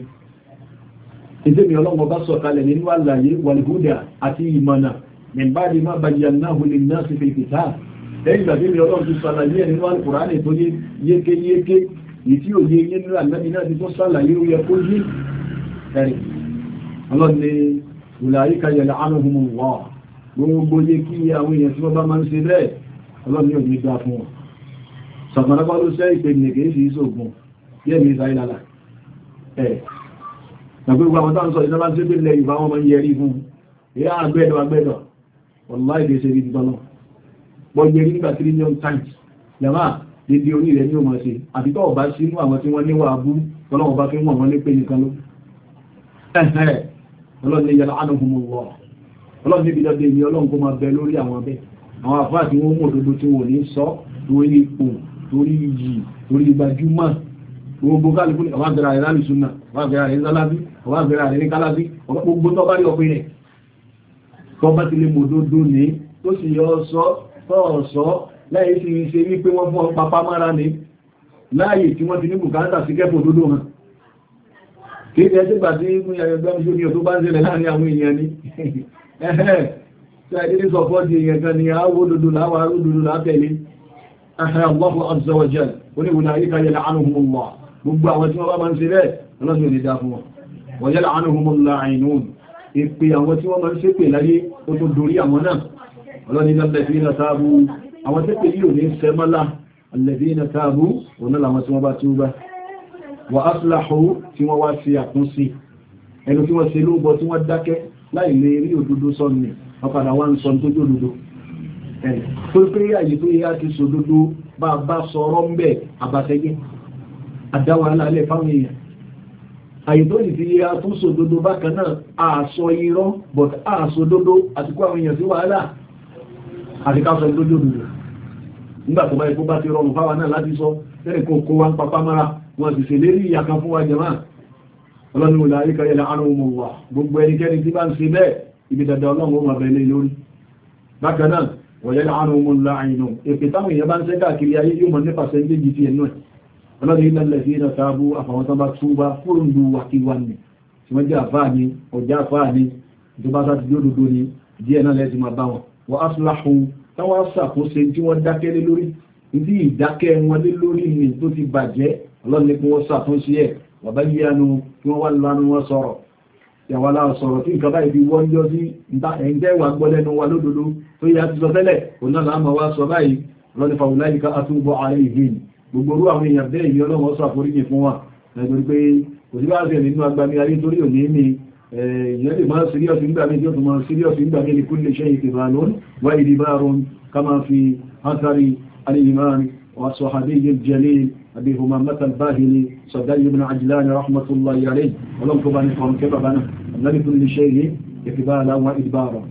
ìdẹ́mi ọlọ́run bá sọ̀kalẹ̀ nínú àlàyé wàlúhúdà àti ìmọ̀nà من بعد ما بيناه للناس في الكتاب lẹ́yìn ìgbà tí ọlọ́run ti sàlàyé ẹ̀ nínú Al-Qur'ani tó yé yékéyéké ìtí òye yé nínú Ànábì náà ti tó sàlàyé ó yẹ kó yí ẹ̀rì ọlọ́run ni ulaika yal'anuhumullah gbogbo yé kí àwọn èèyàn tí wọ́n bá máa ń ṣe bẹ́ẹ̀ ọlọ́run ni ò ní dá fún wọn sọ̀tọ̀lọ́pọ̀ ló sẹ́ ìpè nìkèé sí ìṣògùn yẹ́ mi ìsáìlàlà ẹ̀ gbogbo àwọn táwọn sọ ìjọba tí ó bí lẹ́yìn bá wọn máa ń yẹrí fún ìyá àgbẹ̀dọ̀ wallahi ìdí ṣe rí ìdọ́nà bọ́ yẹrí nígbà 3 million times yàmá dédé orí rẹ̀ ní ọmọ ṣe àbítọ́ ọba sínú àwọn tí wọ́n níwà abú tọ́lọ́wọ́ bá fi wọ́n wọ́n ní pé nìkan ló ẹ̀hẹ́ ọlọ́run ní yal'anuhumullah ọlọ́run níbi dọ́dé ní ọlọ́run kó máa bẹ lórí àwọn abẹ́ àwọn àfáà tí wọ́n mú òdodo tí wọ́n ní sọ torí ipò torí iyì torí gbajúmọ̀ gbogbo kálukú àwọn àgbẹ̀rẹ̀ rẹ̀ láti súnà àwọn àgbẹ̀rẹ̀ rẹ̀ lálábí àwọn àgbẹ̀rẹ̀ rẹ̀ ní kálábí gbogbo tó bá rí ọpẹ́ rẹ̀ tó bá ti lè mòdòdó ní tó sì yọ sọ láyé sí ṣe wípé wọ́n fún papá mára ní láàyè tí wọ́n ti ní bùkátà sí kẹ́pọ̀ òdòdó hàn kí ní ẹjẹ́ gbà tí mú ẹgbẹ́mí sókè tó bá ń ṣẹlẹ̀ láàrin àwọn èèyàn ní ẹ̀hẹ́ tí a ìdí sọpọ́ di èèyàn kan ni àwọ́ òdòdó láwọ́ òdòdó látẹ̀lé ẹ̀hẹ́ Allahu azza wa jalla ulaika yal'anuhumullah gbogbo àwọn tí wọ́n bá máa ń ṣe bẹ́ẹ̀ ọlọ́dún lè dá fún wọn wa yal'anuhumul la'inun ìpè àwọn tí wọ́n máa ń ṣe pè láyé ó tó dorí àwọn náà ọlọ́ni alladhina tabu àwọn tí pè yíò ní sẹ́mọ́lá alladhina tabu òun náà àwọn tí wọ́n bá túbá wa aslahu tí wọ́n wá sí àkúnsí ẹnu tí wọ́n ṣe lóòbọ̀ tí wọ́n dákẹ́ láì lè rí òdodo sọ́nù ọ̀padà wá ń sọ tó jó òdodo tó pé àyè tó yá ti sòdodo bá sọ̀rọ̀ ń bẹ̀ àbàtẹ́gẹ́ àdáwà alálẹ̀ fáwọn èèyàn àyè tó sì fi yá tó sòdodo bákan náà àṣọ irọ́ but àṣòdodo àti kó àwọn èèyàn sí wàhálà àti ká sọ ìdójú òdodo nígbà tó bá ikú bá ti rọrùn fáwa náà láti sọ tẹ́lẹ̀ kó kó wá ń papá mára wọn sì ṣèlérí ìyà kan fún wa jàmáà ọlọ́run ulaika yal'anuhumullah gbogbo ẹnikẹ́ni tí bá ń ṣe bẹ́ẹ̀ ibi dada ọlọ́run ó máa bẹ̀rẹ̀ lórí bákan náà wa yal'anuhumul la'inun èpè táwọn èèyàn bá ń ṣe káàkiri ayé yóò mọ̀ nípa sẹ́ńtéjì ti ẹnu ẹ̀ ọlọ́run illal ladhina tabu àfàwọn tó bá túbá kúrò ń lu wàkíwà ní tí wọ́n jẹ́ àfáà ní ọjà àfáà ní tó bá sá ti dé òdodo ní díẹ̀ náà lẹ́sìn máa bá wọn wa aslahu táwọn ṣàkóso tí wọ́n dákẹ́ lé lórí ìdí ìdákẹ́ wọn lé lórí ní tó ti bàjẹ́ ọlọ́run ní kí wọ́n ṣàtúnṣe ẹ̀ wàbá yíyanu kí wọ́n wá lánú wọn sọ̀rọ̀ ìyàwó aláàsọ̀rọ̀ tí nǹkan báyìí bí wọ́n yọ sí ẹ̀ǹtẹ́ wà gbọ́lẹ́nu wa lódodo tó yá ti sọ tẹ́lẹ̀ òun náà láàmà wá sọ báyìí lọ́nà fàwùláyìí ká àtúbọ̀ ààrẹ ìhìn gbogbo orú àwọn èèyàn bẹ́ẹ̀ yìí ọlọ́wọ́ sọ àforíjì fún wa nítorí pé kò sí bá ṣe nínú agbami ayé torí òní ní ìyẹn lè máa síríọ̀sì nígbà méjì ó tún máa síríọ̀sì nígbà méjì kulli shay'in ìbànún wá ìdìbàrún kama fi hankari al-imam wa sahabiy al-jalil أبي همامة الباهلي صدي بن عجلان رحمة الله عليه ولم تبعني فهم كبابنا النبي كل شيء إقبالا وإدبارا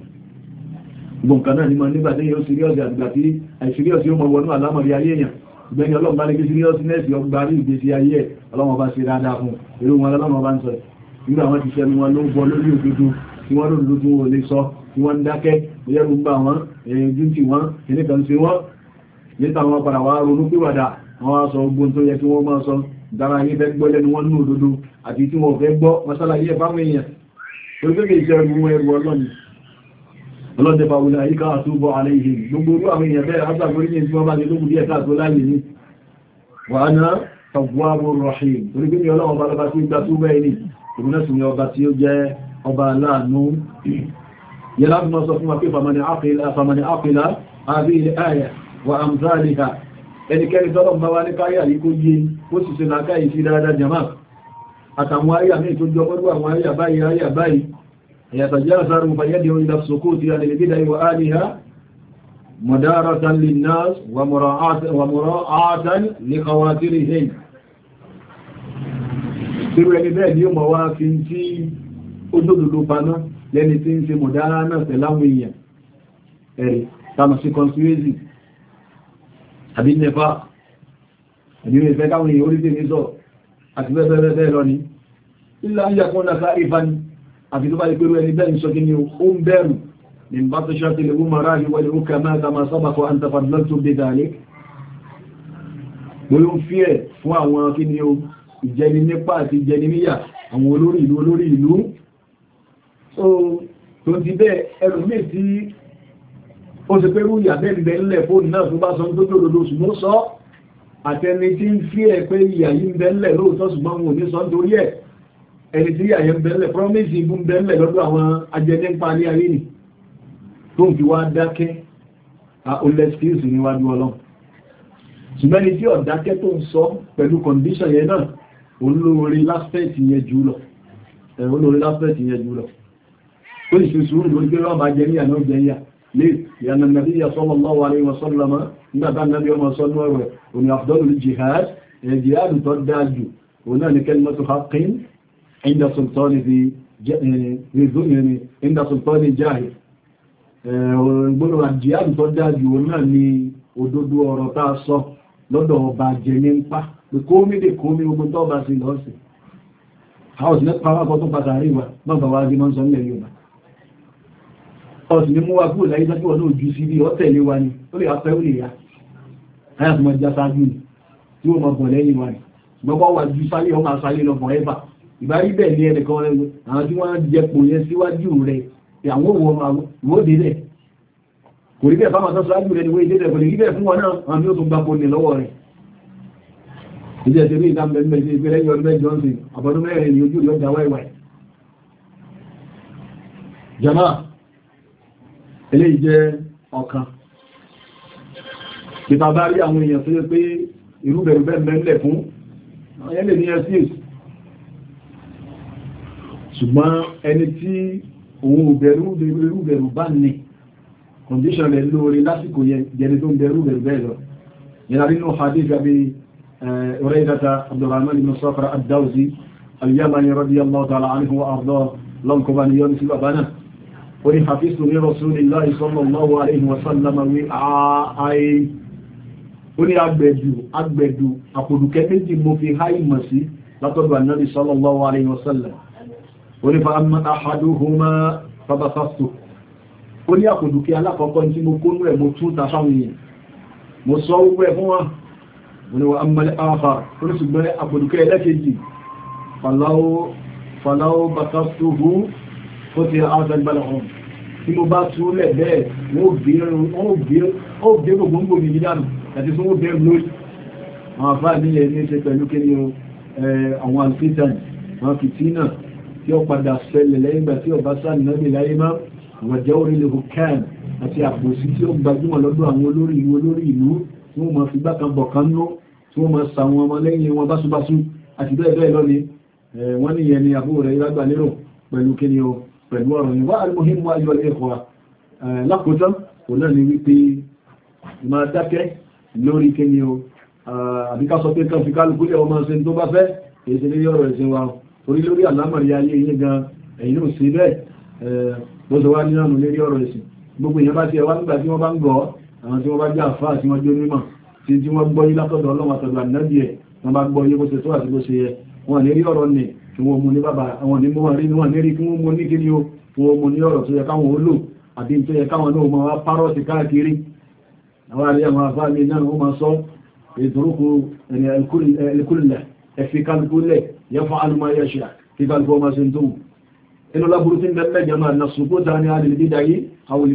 بمكانا لما نبا دي يو سيريوس يادباتي أي سيريوس يوم ونو علامة ريايين بين الله بالك سيريوس ناس يوم باري بيسي أيه اللهم باسي رادا فهم يلوم على الله بانسا يقول ما تشير ولو بولو يوكتو tiwọ́n lóòrùn tó wọ́n lè sọ tí wọ́n ń dákẹ́ ìyẹ́rù ń bá wọn èyí tí wọ́n kìnnìkan sí wọ́n níta wọn padà wá ronú pìwàdà wọ́n sọ ogun tó yẹ kí wọ́n máa sọ dára yí fẹ́ gbọ́ lẹ́nu wọn ní òdodo àti tí wọ́n fẹ́ gbọ́ masálàyé ẹ̀ fáwọn èèyàn tó gbé ìṣẹ́ ẹrù ẹrù ọlọ́ni ọlọ́dẹ̀fà wùlẹ̀ àyíká àtúbọ̀ alẹ́ ìhìn gbogbo orú àwọn èèyàn bẹ́ẹ̀ agbàgbóríyìn tí wọ́n bá lè lókùn díẹ̀ káàtó láyé ní wa ana tawwabur rahim torí pé ní ọlọ́run ọba lọ́ba tí ó gbà tó bẹ́ẹ̀ ni ìmúná sì ni ọba tí ó jẹ́ ọba aláàánú yẹ láti mọ́ sọ fún wa pé famani aqila hadhihi al-aya wa amthaliha ẹnikẹ́ni tọ́lọ̀ bá wá ní káyà yìí kó yé ó sì ṣe lákáyì sí dáadáa jama àtàwọn ayà ní tó jọ pẹ̀lú àwọn ayà báyìí yatajazaru fayad'u ila as-sukuti an al-bid'i wa aliha mudaratan lin-nas wa mura'atan li khawatirihim tí ẹni bẹ́ẹ̀ ni ó mọ̀ wá fi tí ó dòdòdó paná lẹ́ni tí ń ṣe mọ̀dára náà pẹ̀láwọn èèyàn ẹ̀rì tàmà sí conspiracy àbí nẹ́fà àbí ìfẹ́ káwọn èèyàn orílẹ̀ ní sọ àti bẹ́ẹ̀ lọ ní ilá ń yàkún náà sáà ìfani àti tó bá lè pẹ̀lú ẹni bẹ́ẹ̀ ń sọ kí ni ó ń bẹ̀rù ní bá tó ṣáàtì lè wúmọ̀ ráàrí wọlé ó kà máa tàmà sábàkọ̀ àǹtàfàdìlọ́ tó dé dàlẹ́ bóyá ń fi ẹ̀ fún àwọn kí ni ó ìjẹni nípa àti ìjẹni níyà àwọn olórí ìlú so tó ti bẹ́ ẹlùmí tí ó ṣe pé rúyà bẹ́ẹ̀ ńlẹ̀ fóònù náà tó bá sọ tó tó lòdó ṣùgbọ́n sọ àtẹni tí ń fi ẹ̀ pé ìyà yìí ń bẹ́ẹ̀lẹ̀ lóòótọ́ ṣùgbọ́n wọn ò ní sọ nítorí ẹ̀ ẹni tí ìyà yẹn ń bẹ́ẹ̀lẹ̀ promise ìbú ń bẹ́ẹ̀lẹ̀ lọ́dọ̀ àwọn ajẹni ń pa ní ayé nì tó ń fi wá dákẹ́ olẹ́skíùsì níwájú ọlọ́run ṣùgbọ́n ni tí ọ̀dákẹ́ tó ń sọ pẹ̀lú condition yẹn náà olóorí láspẹ̀tì yẹn jù lọ ó sì ṣe sùúrù lórí pé wọ́n bá jẹ níyà náà jẹ níyà lè ìyànà nàbí sallallahu alaihi wa sallam nígbàtà nàbí ọmọ sọ́nù ọ̀rọ̀ òní afdalul jihad jihad tó dájú òun náà ni kalimatu haqqin inda sultani jahil gbọ́nà jihad tó dájú òun náà ni òdodo ọ̀rọ̀ tá a sọ lọ́dọ̀ ọba jẹ ní ń pa pé kómi gbogbo tó bá sí lọ́sìn house ní pàwàkọ́ tó pàtàrí wa mọ́bà wá sí mọ́sán lẹ̀ yóò bá ọ̀sìn ní mú wa kúrò láyé tàbí wọ́n náà jù sí bí ọ́tẹ̀lé wa ni ó lè apẹ́ ó lè yá ayàtí mọ́ já sáájú ni tí ó mọ́ bọ̀ lẹ́yìn wa ni gbọ́gbọ́ wà jù sálé ọmọ àsálé lọ fún ẹbà ìbárí bẹ́ẹ̀ ní ẹnìkan rẹ̀ àwọn tí wọ́n jẹpò yẹn síwájú rẹ̀ àwọn ìwọ́de rẹ̀ kò rí bẹ́ẹ̀ fáwọn sáájú rẹ̀ ni wọ́n ìdẹ́rẹ̀ kò lè rí bẹ́ẹ̀ fún wọn náà àwọn yóò tún gbapò ní lọ́wọ́ rẹ̀ ìjẹ́ ìṣẹ́lẹ̀ ìdámbẹ̀mẹ̀ sí ìgbẹ̀rẹ̀ yọ ọdún johnson àbọ̀dún mẹ́rin ni ojú ìyọjà wáìwáì jama eléyìí jẹ́ ọ̀kan ìta bá rí àwọn èèyàn tó yẹ pé irúbẹ̀rù bẹ́ẹ̀ fún ayẹ́lẹ̀ ní ẹsíès ṣùgbọ́n ẹni tí òun irúbẹ̀rù bá ní condition rẹ̀ lóore lásìkò yẹn jẹni tó ń bẹ̀rù bẹ́ẹ̀ lọ yẹn nínú hadith àbí هريرة عبد الرحمن بن صخر الدوسي اليمني رضي الله تعالى عنه وأرضاه لنكم أن يونس الأبانا ولحفظت من رسول الله صلى الله عليه وسلم وعاء ولي أكبدو أقول كمتي مفي هاي مسي لطلب النبي صلى الله عليه وسلم ولي فأما أحدهما فبخصته ولي أقول كي ألا فقنتي مكون ومتون تشاوين مصوب هو وأما الآخر فنسبة أقولك لكي فلو بقصته فتح آذى البلعون tí mo bá túnlẹ̀ bẹ́ẹ̀ wọ́n gbé gbogbo ní ìdánù àti tí wọ́n bẹ̀rẹ̀ lórí àwọn àfáà nílẹ̀ ní ṣe pẹ̀lú kí ni àwọn alfitan wọn fìtínà tí ó padà ṣẹlẹ̀ lẹ́yìn gbà tí ọba sáà nínú láyé máa wọ̀jẹ́ orílẹ̀ hukam àti àpòsí tí ó gbajúmọ̀ lọ́dọ̀ àwọn olórí ìlú tí wọ́n máa fi gbákan bọ̀ kan nú tí wọ́n máa sàwọn ọmọ lẹ́yìn wọn básúbású àti bẹ́ẹ̀ bẹ́ẹ̀ lọ ni wọ́n ní yẹn ni àbúrò rẹ̀ lágbà lérò pẹ̀lú kí ni o pẹ̀lú ọ̀rọ̀ yìí wá almuhim wá yọ ẹ̀kọ́ lákòótán kò náà ni wípé máa dákẹ́ lórí kí ni o àbíká sọ pé kan fi kálukú lé ọmọ ṣe tó bá fẹ́ kìí ṣe lórí ọ̀rọ̀ ẹ̀sìn wa torí lórí àlámọ̀rí ayé yìí gan ẹ̀yìn ò sí bẹ́ẹ̀ bó ṣe wá nínú lórí ọ̀rọ̀ ẹ̀sìn gbogbo èèyàn bá ti ẹwà nígbà tí wọ́n bá ń gbọ́ àwọn tí wọ́n bá jẹ́ àfáà tí wọ́n jó mímọ̀ tí wọ́n gbọ́ yí látọ̀dọ̀ ọlọ́run àtọ̀dọ̀ ànábì ẹ̀ wọ́n bá gbọ́ yí bó ṣe tó àti bó ṣe yẹ wọ́n lè rí ọ̀rọ̀ nì kí wọ́n mú ní bàbá àwọn ní mọ́ rí wọ́n lérí kí wọ́n mú ní kíni o wọ́n mú ní ọ̀rọ̀ tó yẹ káwọn ó lò àbí tó yẹ káwọn náà máa wá párọ̀tì káàkiri àwọn àrí àwọn afá mi náà wọ́n máa sọ ìdúrókù ẹ̀kúlẹ̀ ẹ̀fí kálukúlẹ̀ yẹfọ́ alùmọ̀yẹ́ṣà kí kálukú ọmọ sí tó inú lábúrú tí ń bẹ́ẹ̀ jẹ́ máa nàṣùkú ta ní alìbídáyí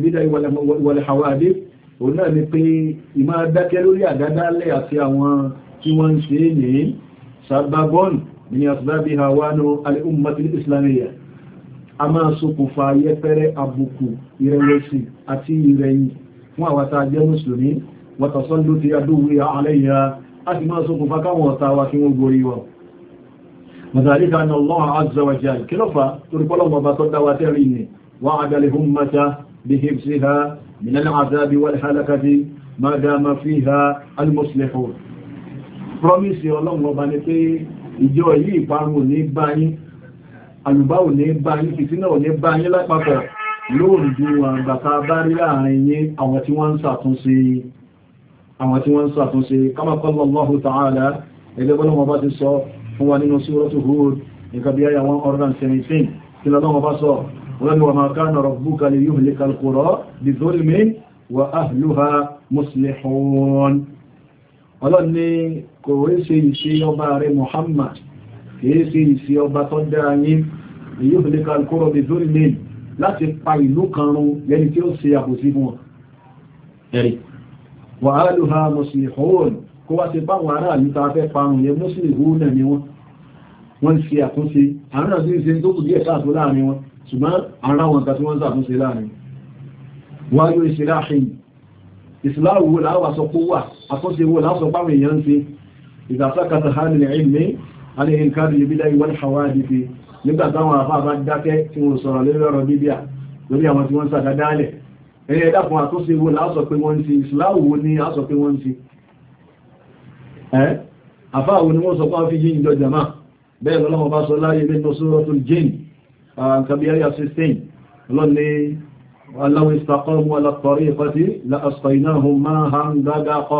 wal hawadith òun náà ni pé ìmá dákẹ́ lórí àdádálẹ̀ àti àwọn tí wọ́n ń ṣe ní sababon ní asbabiha wánú al-ummati al-islamiyya a máa ṣokùnfà yẹpẹrẹ àbùkù ìrẹ̀wẹ̀sì àti ìrẹ̀yìn fún àwátá jẹ́ mùsùlùmí wàtàsọ́lù ti adúwé àlẹ́yà a ti máa ṣokùnfà káwọn ọ̀tá wa kí wọ́n gorí wọn وذلك أن الله عز وجل كلفا تربل مباطل دواترين وعد لهمة بحفظها من العذاب والحلقة ما دام فيها المصلحون promise Ọlọ́run ọba ní pé ìjọ yìí ìparun ní báyìí àlùbá ò ní báyìí fìtínà ò ní báyìí lápapọ̀ lóòrùn ju àgbàta bá rí láàrin yí àwọn tí wọ́n ń ṣàtúnṣe kama qala Allahu ta'ala ẹgbẹ́ bọ́lọ́wọ́ bá ti sọ fún wa nínú Suratu Hud nǹkan bí ayà 117 kí lọ́wọ́ bá sọ wọ́n wa ma kana rabbuka liyuhlika al-qura bi-dhulmin wa ahluha muslihun ọlọ́run ní kò rí ṣe ìṣe ọba rẹ̀ Muhammad kìí ṣe ìṣe ọba tó dáa yín liyuhlika al-qura bi-dhulmin láti pa ìlú kan run lẹ́ni tí ó ṣe àbòsí fún wọn ẹ̀rì wa ahluha muslihun kó wá ṣe báwọn ará àlúta fẹ́ parun yẹ mùsùlùmí náà ni wọ́n ṣe àtúnṣe àwọn náà sí ìṣe tó kù díẹ̀ káàtó láàrin wọn ṣùgbọ́n ara wọn tàbí wọ́n ṣàtúnṣe láàrin wáyé ìṣẹ́láṣìn ìsìláàwò láwà sọ kó wà àtúnṣe wo láwọ́ sọ báwọn èèyàn ṣe ìdàsákàtà hàmìlẹ̀ ilmi alẹ́yìn káàdì ìbílá ìwọ́n ṣàwádìí nígbà táwọn àfáà bá dákẹ́ tí wọ́n sọ̀rọ̀ lórí ọ̀rọ̀ bíbíà lórí àwọn tí wọ́n sàdádálẹ̀ ẹni ẹ̀dá fún àtúnṣe wo láwọ́ sọ pé wọ́n ń ṣe ìsìláàwò ní á sọ pé wọ́n ń ṣe àfáàwò ni wọ́n sọ pé wọ́n fi yí ìjọ jama bẹ́ẹ̀ lọ́lọ́wọ́ bá sọ láyé nínú Suratul Jinn kàbíyà 16 lọ́ni law istaqamu ala at-tariqati la asqaynahum ma'an ghadaqa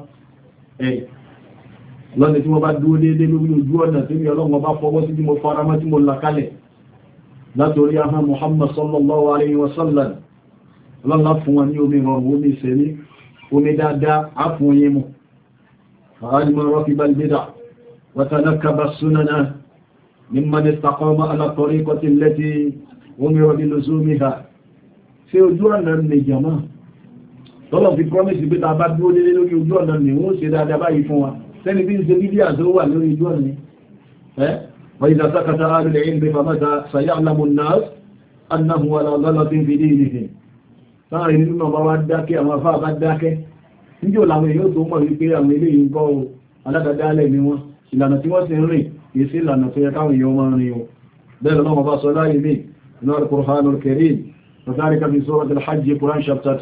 lọ́ni tí wọ́n bá dúó dédé lórí ojú ọ̀nà tí mi ọlọ́wọ́ bá fọwọ́ sí tí mo faramá tí mo lakalẹ̀ látorí ahá Muhammad sallallahu alaihi wasallam lọ́nà fún wọn ní omi rọrùn omi ìsẹ̀rí omi dáadáa á fún yí mu فعلم ركب البدع وتنكب السنن ممن استقام على الطريقة التي أمر بلزومها في وجوهنا النجمة طلب في promise بيت عباد بولي للوجه وجوهنا النمو سيدا دبائي فوا سنة بين سبيلي أزوى لوجه وجوهنا وإذا سكت أهل العلم فمتى سيعلم الناس أنه على غلط في دينه فأنا إنما بوادك أما فأبدك níjò làwọn èèyàn tó mọ̀ wípé àwọn ilé yìí gọ́ aládàdálẹ̀ ni wọ́n ìlànà tí wọ́n sì ń rìn kìí sí ìlànà tó yẹ káwọn èèyàn máa rìn o bẹ́ẹ̀ lọ́wọ́ bá sọ láyé ní inú al-Qur'an al-Karim وذلك في سورة الحج Quran chapter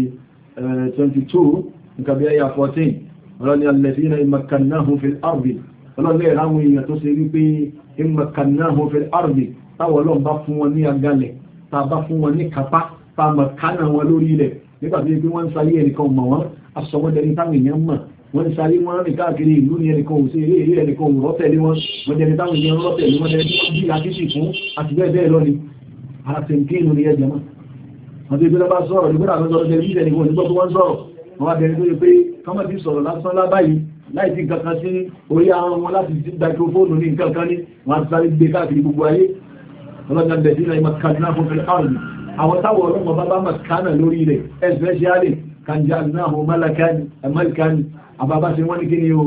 22 nǹkan bí ayà 14 ọlọ́ni alladhina immakkannahum fil ardi ọlọ́ni ẹ̀ráwọn èèyàn tó ṣe wípé immakkannahum fil ardi táwọn ọlọ́run bá fún wọn ní agalẹ̀ tá bá fún wọn ní kápá tá mọ̀kánà wọn lórí ilẹ̀ nígbàtí pé wọ́n ń sáyé ẹnìkan mọ̀ wọ́n asọ̀wọ́dẹni táwọn èèyàn mọ̀ wọ́n ń sáyé wọ́n rìn káàkiri ìlú ní ẹnìkan ò sí eré ẹnìkan ò rọ́tẹ̀lé wọ́n jẹni táwọn èèyàn rọ́tẹ̀lé wọ́n jẹni tí wọ́n bí àtìsì fún àti bẹ́ẹ̀ bẹ́ẹ̀ lọ ni àtẹ̀ǹkéènù ni ẹjẹ̀ mọ́ wọ́n tó ìgbẹ́lẹ́ bá sọ̀rọ̀ nígbàtà àwọn sọ̀rọ̀ tẹ̀lé ìṣẹ́ nìkan nígbà tó wọ́n sọ̀rọ̀ wọ́n wá bẹ̀rẹ̀ tó yẹ pé kọ́mọ̀ ti sọ̀rọ̀ lásán lábáyìí láì sí nǹkan kan sí orí àwọn wọn láti ti dáikrófóònù ní nǹkan kan ní wọ́n á sáré gbé káàkiri gbogbo ayé ọlọ́jà bẹ̀rẹ̀ sí ìmọ̀ kàdínà fún fẹ́lẹ́ àrùn àwọn táwọn ọlọ́mọ bá mọ̀ kánà lórí rẹ̀ especially kanjalnahu malakan àbábá sí wọ́n ní kí ni o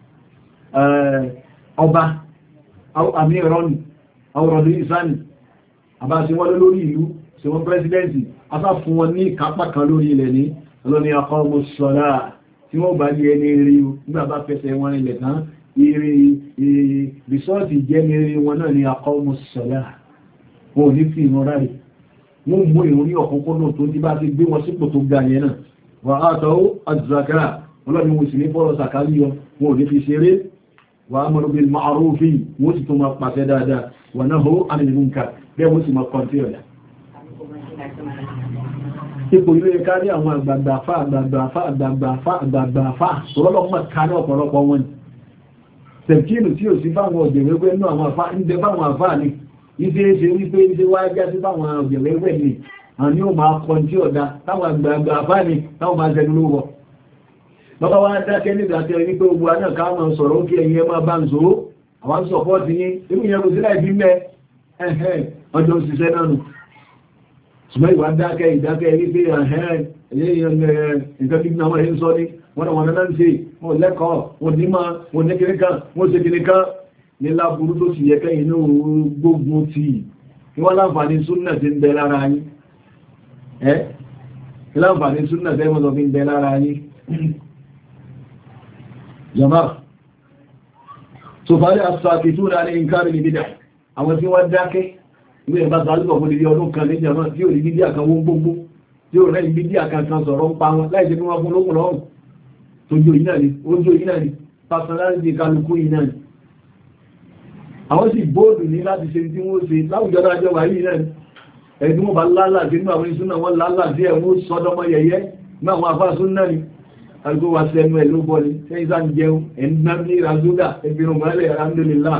ọba àmìrọ́nì àwọ̀rọ̀lú ìsáni àbá sí wọ́n lórí ìlú sí wọ́n pẹ́sidẹ́ntì asá fún wọn ní kápá kan lórí ilẹ̀ ní ọlọ́ni aqamu ssalah tí wọ́n bá ní ẹni rí nígbà bá fẹsẹ̀ wọn ilẹ̀ tán rìsọ́ọ̀tì jẹ́ ní rí wọn náà ní aqamu ssalah wọn ò ní fi ìran ráre wọ́n mú ìròrí ọ̀kọ́kọ́nà tó ní bá ti gbé wọn sípò tó ga yẹn náà wà á tọ́ àzàkà ọlọ́ni wọ́n sì ní fọ́rọ̀ sàkárí yọ wọn ò ní fi ṣeré wà á mọ̀rọ̀ bil ma'rufi wọ́n sì tó máa pàṣẹ dáadáa wà náà hó anil munkar bẹ́ẹ̀ wọ́n sì máa kọ́ntí ọ̀dá ipò ilé kárí àwọn àgbàgbàfà tọ́lọ́lọ́mọ̀ kárí ọ̀pọ̀lọpọ̀ wọn tẹ̀kínù tí ò sí fáwọn ọ̀gbẹ̀wẹ́gbẹ́ náà àwọn àfá ń dẹ fáwọn àfá ní ìṣe ṣe wípé ṣe wá já sí fáwọn ọ̀gbẹ̀wẹ́gbẹ́ ní àwọn yóò máa kọ tí ọ̀dá táwọn àgbàgbàfà ní táwọn máa jẹ́ lówó bàbá wá dákẹ́ nígbà tẹ́ wípé ogun aná káwọn sọ̀rọ̀ ó kí ẹ̀yẹ máa bá ń so àwọn sọ̀pọ̀ ti yín irú ìyẹn kò sí láì bí mẹ́ ọjọ́ òṣìṣẹ́ náà nù ṣùgbọ́n ìwà ìdákẹ́ wípé nǹkan tí náà wọ́n sọ ní wọ́n náà ń ṣe wọ́n lẹ́kọ̀ọ́ wọ́n ní máa wọ́n ní kiri kan wọ́n ṣe kiri kan ní láburú tó sì yẹ kẹ́yìn ní gbógun ti kí wọ́n láǹfààní súnnà tí ń bẹ lára yín láǹfààní súnnà tẹ́ wọ́n lọ fi ń bẹ lára yín jama so fàálì asàkìtú náà ní nǹkan rí bídà àwọn tí wọ́n dákẹ́ ilé ẹ̀bá sàálùkọ̀ fún ibi ọdún kan ní jama tí ò rí bídí àkànwó gbogbo tí ò rẹ̀ bídí àkànkan sọ̀rọ̀ ń pa wọn láìsí bí wọ́n fún lókùn lọ́rùn tó jó iná ni personality kálukú iná ni àwọn sì bóòdù ní láti ṣe tí wọ́n ṣe láwùjọ dájọ́ wà yìí náà ẹni tí wọ́n bá lálàá sí nínú àwọn ìsúná wọn lálàá sí ẹ̀wọ́n sọ́dọ́mọ yẹyẹ ní àwọn afáàsún náà ni alùgbò wa sẹ́nu ẹ̀ ló bọ́ ni sẹ́yìn sáà ń jẹun ẹ̀ńdá ní razúgà ẹgbẹ̀rún mọ́lẹ̀ alhamdulillah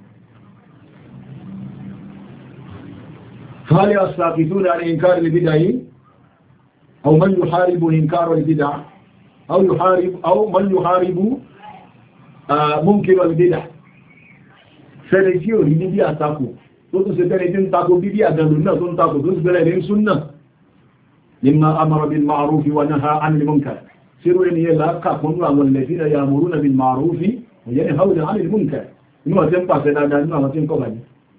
فهل يستاقفون عن إنكار البدع أو من يحارب إنكار البدع أو من يحارب منكر البدع fẹ́rẹ̀ tí ò rí bíbí àtakò tó tún ṣe fẹ́rẹ̀ tí ń takò bíbí àdàlù náà tó ń takò tó ń bẹ̀rẹ̀ ní súnnà mimma amara bil ma'rufi wa naha 'anil munkar sírò ẹni yẹ láàkà fún àwọn alladhina ya'muruna bil ma'rufi wa yanhauna 'anil munkar inú ọ̀tẹ́ ń pàṣẹ dáadáa nínú àwọn tí ń kọ́ bàjẹ́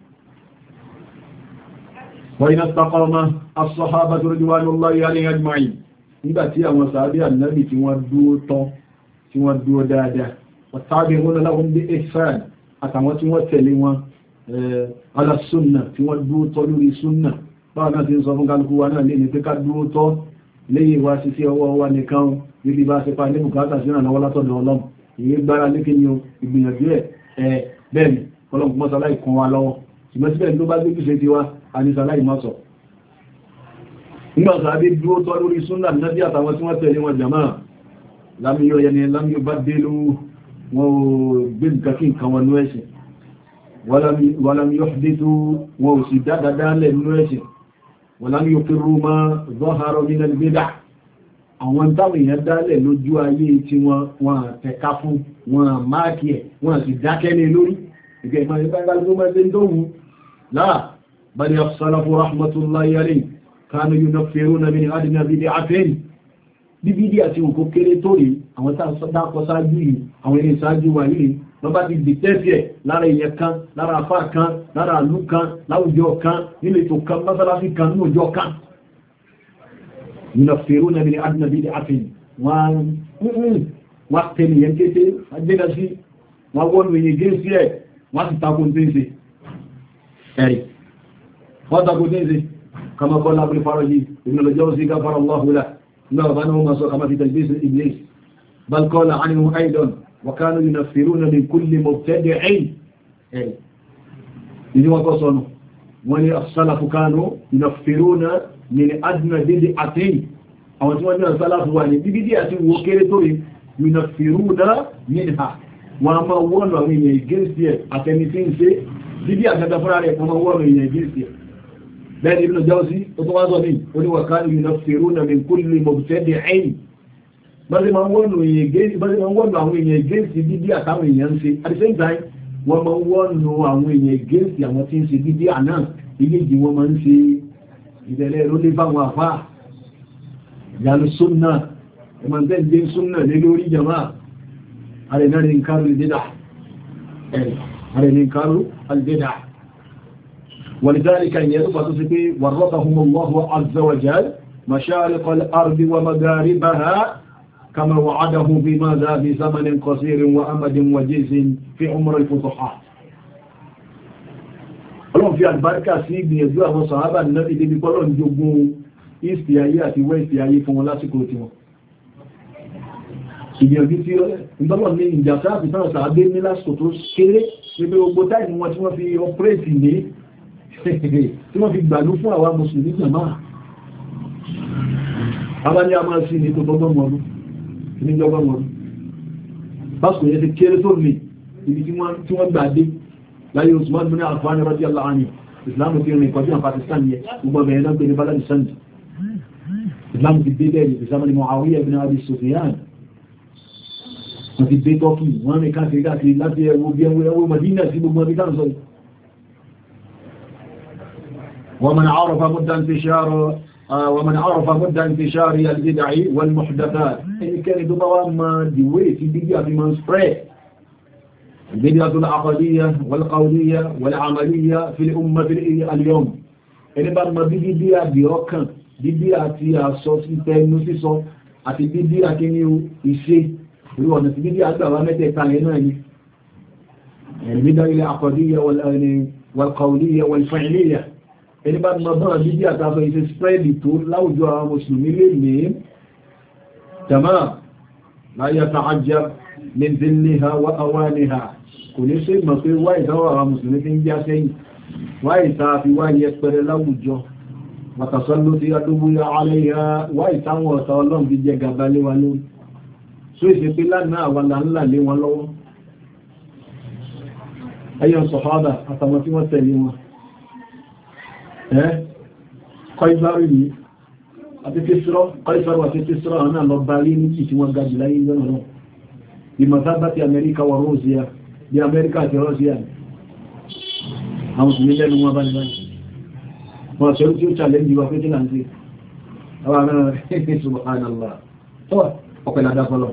wa idha istaqama as-sahabatu ridwanullahi 'alayhim ajma'in nígbà tí àwọn sàábí ànábì tí wọ́n dúó tán tí wọ́n dúó dáadáa wa tabi'una lahum bi ihsan àtàwọn tí wọ́n tẹ̀lé wọn alásúnnà tí wọ́n dúó tọ́ lórí súnnà báwọn náà ti ń sọ fún kálukú wa náà lè ní pé ká dúó tọ́ lẹ́yìn wá sí sí ọwọ́ wa nìkan níbi bá ṣe pa ní bùkátà sí ìrànlọ́wọ́ látọ̀dọ̀ ọlọ́run èyí gbára lékè ní ìgbìyànjú ẹ̀ bẹ́ẹ̀ ni ọlọ́run mọ́sálá ìkan wa lọ́wọ́ ṣùgbọ́n síbẹ̀ tó bá gbégbé ṣe ti wá anisálá ìmọ́sọ̀ nígbà sàbí dúó tọ́ lórí súnnà nábì àtàwọn tí wọ́n tẹ̀lé wọn jàmá lámíyọ yẹni lámíyọ bá dé lówó wọn ò gbé nǹkan wọn ní ẹ̀sìn wọ́n yóò dìtò wọn ò sì dáadáa lẹ̀ nínú ẹ̀sìn wọ́n yóò kírù ma zọ́harọ̀ nínú ìgbédà àwọn táwọn èèyàn dálẹ̀ lójú ayé tí wọ́n tẹ̀ka fún wọn máàkì ẹ̀ wọ́n sì dákẹ́lẹ̀ lórí ìgbẹ̀ ìmọ̀ bíbídí àti òkú kéré tó rí àwọn dákọ sáájú yìí àwọn ilé sáájú wà yìí wọ́n bá ti dìtẹ́sì ẹ̀ lára èèyàn kan lára afá kan lára àlú kan láwùjọ kan nílé tó kan mọ́sálásí kan ní òjò kan yùnàfẹ́rún náà ní adínàbídí àfihàn wọ́n tẹ́lẹ̀ yẹn kété agbẹ́dá sí wọ́n wọ́n èyí gé sí ẹ̀ wọ́n ti takò tí ń ṣe ẹ̀rì wọ́n takò tí ń ṣe kamakọ́ lábúrí farọ́ yìí ìrìnlọ́jọ́ sí gáfàrà Allahula لا بانه ما سوى كما في تلبيس إبليس بل قال عنه أيضا وكانوا ينفرون من كل مبتدع إذن وقصنوا ولي السلف كانوا ينفرون من أدنى بدعتين أو أنتم السلف واني بدعة وكيرتوري ينفرون منها وما ولوا من الجنسية أتنسين سي بدعة تفرع وما ولوا من الجنسية بين ابن الجوزي وتواضعي وكانوا ينفرون من كل مبتدع bọ́sí ma ń wọ́nù àwọn èèyàn gẹ́ẹ̀sì bíbí àtàwọn èèyàn ń ṣe at the same time wọ́n ma ń wọ́nù àwọn èèyàn gẹ́ẹ̀sì àwọn tí ń ṣe bíbí àná ìyéjì wọ́n ma ń ṣe ìdẹ̀lẹ̀ ló lé báwọn àfá ìyàlú súnnà ẹmọ̀ntẹ́ jẹ́ súnnà lé lórí jama arẹ̀nàrin kárù albẹ́dà ولذلك يرفع تسكي ورثهم الله عز وجل مشارق الأرض ومغاربها كما وعده بماذا بزمن قصير وأمد وجيز في عمر الفتوحات ọlọ́run fi àlùbáríkà sí ìgbìyànjú àwọn sàhábà náà ìdí bí pọ́lọ̀ jogun east ayé àti west ayé fún wọn lásìkò tí wọn ìgbìyànjú tí ìgbọ́lọ̀ ní ìjàsá àti sáà sàábé ní lásìkò tó kéré pẹ̀lú ogbó táìmù wọn tí wọ́n fi ọpẹ́rẹ́tì ní tí wọ́n fi gbàlú fún àwọn mùsùlùmí jàmáà àwọn ní a máa sí ní tó tọ́gbọ́mọ̀rún ní jọgbọ́mọ̀rún pásìkò yẹ́ ti kéré tó lè ibi tí wọ́n gbàdé láyé Usman bin Affan radiyallahu anhu ìsìlámù ti rìn kọjú àwọn Pakistan yẹ gbogbo ọmọ ẹ̀nà gbé ní baladi sandi ìsìlámù ti dé bẹ́ẹ̀ ìsìlámù ni Muawiya bin Abi Sufyan wọ́n ti dé Tọ́kì wọ́n rìn káàkiri láti ẹwọ bí ẹwọ Madina sí gbogbo ọdí káàkiri ومن عرف مدى انتشار البدع والمحدثات إن كان دبوا ما ديوي في بدعة في من سبريد البدعة العقدية والقولية والعملية في الأمة اليوم إن بعد ما بدعة بيوكا بدعة أصوص تنسيص àti بدعة كني إشي هو أن بدعة أدوامة تانيني البدعة العقدية والقولية والفعلية ẹni bá mọ́ bọ́n bí i àtàfẹ́ ìṣẹ́ spreadi tó láwùjọ àwọn mùsùlùmí lè ní jama láyé tààjá ní zilliha wa awaniha kò ní ṣe mọ̀ pé wá ìdáwọ̀ àwọn mùsùlùmí fi ń já sẹ́yìn wá ìtàfi wá yẹ pẹrẹ láwùjọ wàtàsọ́lú tí a dúgbò ya aléyà wá ìtàwọn ọ̀tà ọlọ́run fi jẹ gàbá lé wa lórí so ìṣẹ́ pé lánàá àwọn ńlá lé wọn lọ́wọ́ ẹyọ sọ̀hádà àtàwọn tí wọ́n tẹ̀lé wọn Kọ́ìfàrí ní àti Kọ́ìfàrí àti Tísírọ̀ àwọn àlọ́ bá rí ní kìí wọ́n gajì láyé ìjọ́nà náà. Ìmọ̀sábá ti Amẹ́ríkà wọ Rósíà, bí Amẹ́ríkà àti Rósíà. Àwọn òsìlẹ̀ lẹ́nu wọn bá ní báyìí. Wọ́n ṣe tí ó challenge wà pé tí là ń ṣe. Àwọn ará rẹ̀ subhanallah. Tọ́ ọ̀pẹ̀lá dáfọ́lọ̀.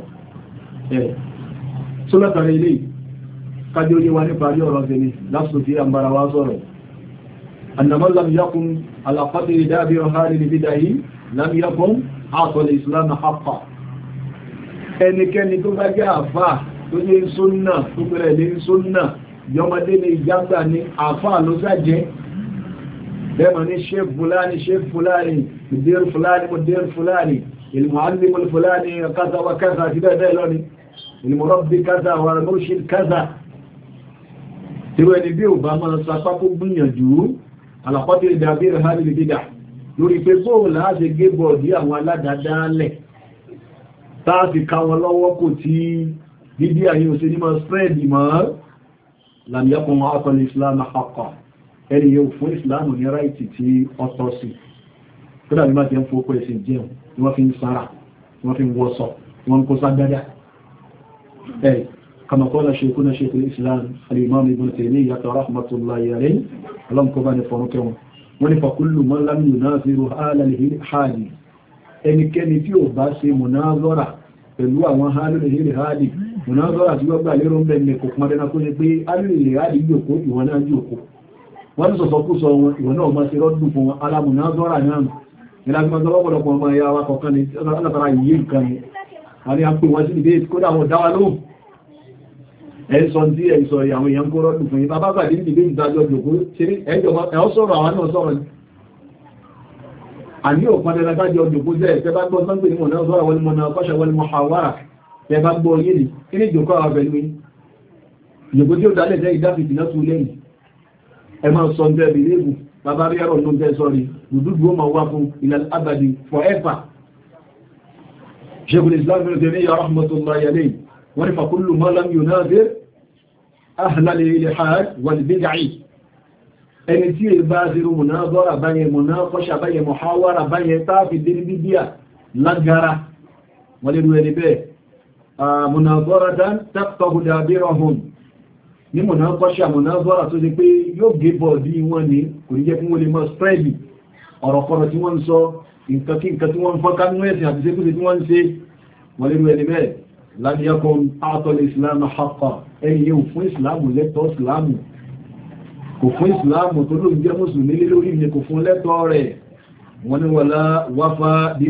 Sólátàrí ilé kájú orí wa nípa rí ọ̀rọ̀ ṣe ni lásìkò tí a ń bára wá sọ̀rọ̀. أن من لم يكن على قدر دابر هذه البدع لم يكن عاصى الإسلام حقا ẹnikẹ́ni tó bá jẹ́ àfá tó ní súnnà tó bẹ̀rẹ̀ ní súnnà yọmọdé ní ìjágbà ní àfá ló sájẹ́ bẹ́mọ̀ ní sheikh fulani mudir fulani ilmuallim fulani kaza wa kaza ti bẹ́ẹ̀ lọ ni ilmurabbi kaza wa murshid kaza tí wọ́n ni bí ò bá máa sapá kó gbìyànjú alàkọ́tí ìdàbírí hàrí bídà lórí pé bóò láti gé bọ̀dí àwọn aládàádálẹ̀ táàfi ká wọn lọ́wọ́ kò tí bídí àyí ò sí ní máa spread mọ́ lámìyàkùn akọlù islam àkọ́ ẹni yóò fún islam ní ráìtì tí ọ̀tọ̀ sí tó dàbí máa ti ń fòókò ẹ̀sìn jẹun ni wọ́n fi ń sára wọ́n fi ń wọ́sọ̀ wọ́n kó ságbádá كما قال شيخنا شيخ الإسلام الإمام ابن تيمية رحمة الله عليه اللهم كباني فرقهم فكل من لم يناظر آل الحال ẹni kẹ́ni tí ó bá ṣe mùnáàzọ́rà pẹ̀lú àwọn hálùlẹ̀ mùnáàzọ́rà tí ó gbà lérò ń bẹ̀rẹ̀ kò pọn dẹ́nà kó ní pé hálùlẹ̀ hálì yòókó ìwọ̀n náà yòókó wọ́n ní sọ̀sọ̀ kú sọ wọn ìwọ̀n náà máa ṣe rọ́dùn fún wọn alámùnáàzọ́rà náà ìlàgbọ́n ọmọ ẹ̀yà wa kọ̀ọ̀kan ní látara yìí nǹkan ni a ní a pè wọ́n sí ìdí kódà wọn dáwà lóhùn ẹ̀sọ́ tí ẹ̀sọ́ àwọn èèyàn kó rọ́dùn fún yí bá bá pàdé ní ìgbé ìdájọ́ jòkó ṣeré ẹ̀ọ́ sọ̀rọ̀ àwọn náà sọ̀rọ̀ ní àní òpin ẹ̀dájọ́ jòkó jẹ́ ẹ̀fẹ́ bá gbọ́ sọ́gbé ní mọ̀ná sọ́rọ̀ wọlé mọ̀ná ọkọ́ṣẹ́ wọlé mọ̀hàwárà ẹ bá gbọ́ yé ní kí ní jòkó àwọn pẹ̀lú jòkó tí ó dálẹ̀ jẹ́ ìdáfìtì náà tún lẹ́yìn ẹ máa sọ ń bẹ́ẹ̀ bí léèbù bàbá rí ẹ̀rọ lóun tẹ́ sọ́rí dùdúdú ó máa wá fún ilal abadi forever Sheikhul Islam Ibn Taymiyyah rahmatullahi alayhi wọ́n ni fàkúlù mọ́ lam yunazir ahlal ilhad wal bid'ah ẹni tí è bá zírò munazara báyẹ munaqasha báyẹ muhawara báyẹ táàfi dé bídíà lágara wọ́n lè rú ẹni bẹ́ẹ̀ munazaratan taqtahu dabirahum ní munaqasha munazara tó ṣe pé yóò gé bọ̀dí wọn ní kò ní jẹ́ fún wọlé mọ́ spread ọ̀rọ̀kọ̀rọ̀ tí wọ́n ń sọ nǹkan tí wọ́n ń fọ́ká nínú ẹ̀sìn àti ṣekúṣe tí wọ́n ń ṣe wọ́n lè rú ẹni bẹ́ẹ̀ لم يكن أعطى الإسلام حقا أي يوم فún ìsìláàmù lẹ́tọ̀ọ́ ìsìláàmù kò fún ìsìláàmù tó ló ń jẹ́ mùsùlùmí lórí ní kò fún lẹ́tọ̀ọ́ rẹ̀ wọ́n ni wala wafa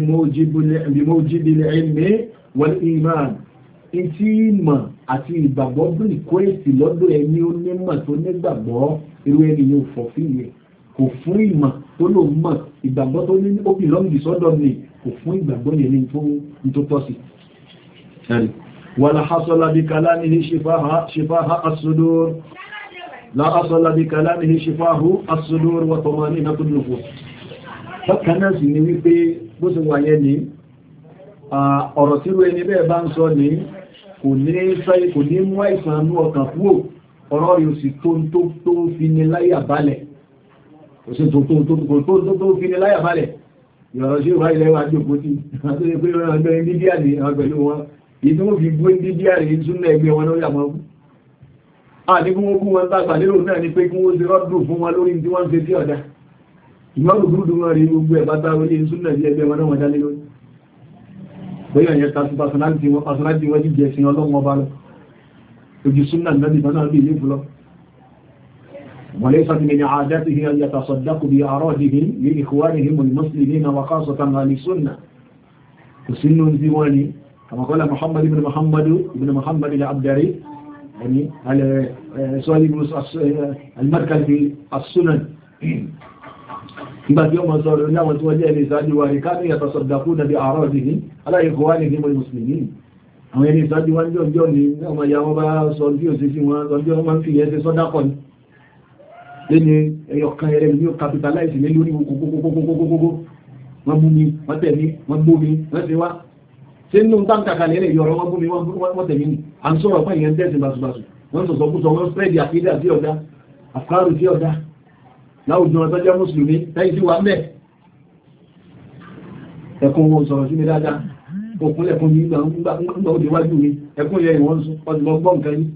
bimawjibil ilmi wal iman in tí ìmọ̀ àti ìgbàgbọ́ bí ìkó èsì lọ́dọ̀ ẹni ó nímọ̀ tó nígbàgbọ́ irú ẹni yóò fọ́ fíyẹ kò fún ìmọ̀ tó ló mọ̀ ìgbàgbọ́ tó ní ó bì lọ́mìdì sọ́dọ̀ mi kò fún ìgbàgbọ́ yẹn ní tó tọ́ sí ولا حصل بكلامه شفاه الصدور لا حصل بكلامه شفاه الصدور وطمانينة النفوس فكنا sì ní wípé bó ṣe wà yẹn ni ọ̀rọ̀ tí ẹni bẹ́ẹ̀ bá ń sọ ní kò ní mú àìsàn ní ọkàn fúò ọ̀rọ̀ yóò sì tó fi ní láyà balẹ̀ kò sí tó fi ní láyà balẹ̀ yọ̀rọ̀ sí ìwà ilẹ̀ wà jòkó tí àti pé ọgbẹ̀ India ní ọgbẹ̀lú wọn ìdí wọ́n fi gbé India rí súnmọ́ ẹgbẹ́ wọn lórí àmọ́ àdínkún ogun wọn tàgbà lérò náà ni pé kí wọ́n ṣe rọ́dù fún wọn lórí tí wọ́n ń ṣe tí ọ̀dá ìmọ̀rù gúrùdù wọn rí gbogbo ẹ̀bá tá orí súnnà bí ẹgbẹ́ wọn náà wọ́n dálé lórí bóyá yẹn tàbí pàṣánàtì wọn jíjẹ sí ọlọ́wọ́ ọba lọ ojú súnnà náà náà bí ilé fúlọ وليس من عادته أن يتصدق بأراضهم لإخوانهم المسلمين وخاصة أهل السنة وسن ديواني كما قال محمد بن محمد العبدري يعني على سؤال المركز في السنن بعد يوم صار لنا وتوجه لساجد وكانوا يتصدقون بأعراضهم على إخوانهم المسلمين àwọn ẹni ìsájú wọ́n jọ ní ọmọ ìyá wọn bá sọ bí ò sí sí wọn lọ́jọ́ wọn máa ń fi ẹsẹ sọ́dápọ̀ ní lẹ́ni ẹyọkan ẹrẹ ní ó capitalize lé lórí gbogbogbogbogbogbogbò wọ́n mú mi wọ́n tẹ̀ mí wọ́n gbó mi wọ́n ti wá ṣe nínú táǹkàkàlẹ̀ ẹ̀rẹ̀ yọ̀rọ̀ wọ́n mú mi wọ́n tẹ̀ mí ní à ń sọ̀rọ̀ fún ìyẹn tẹ́sì bàṣubàṣù wọ́n sọ̀sọ̀ kú sọ wọ́n spread àkídà sí ọ̀dá àfárù sí ọ̀dá láwùjọ ọ̀tọ́jọ́ mùsùlùmí lẹ́yìn sí wa mẹ́ ẹkùn wọn sọ̀rọ̀ sí mi dáadáa òkúnlẹ̀kùn ní ìgbà òdíwájú mi ẹkùn yẹ ìwọ̀n ọdúnmọ́gbọ́n kan yí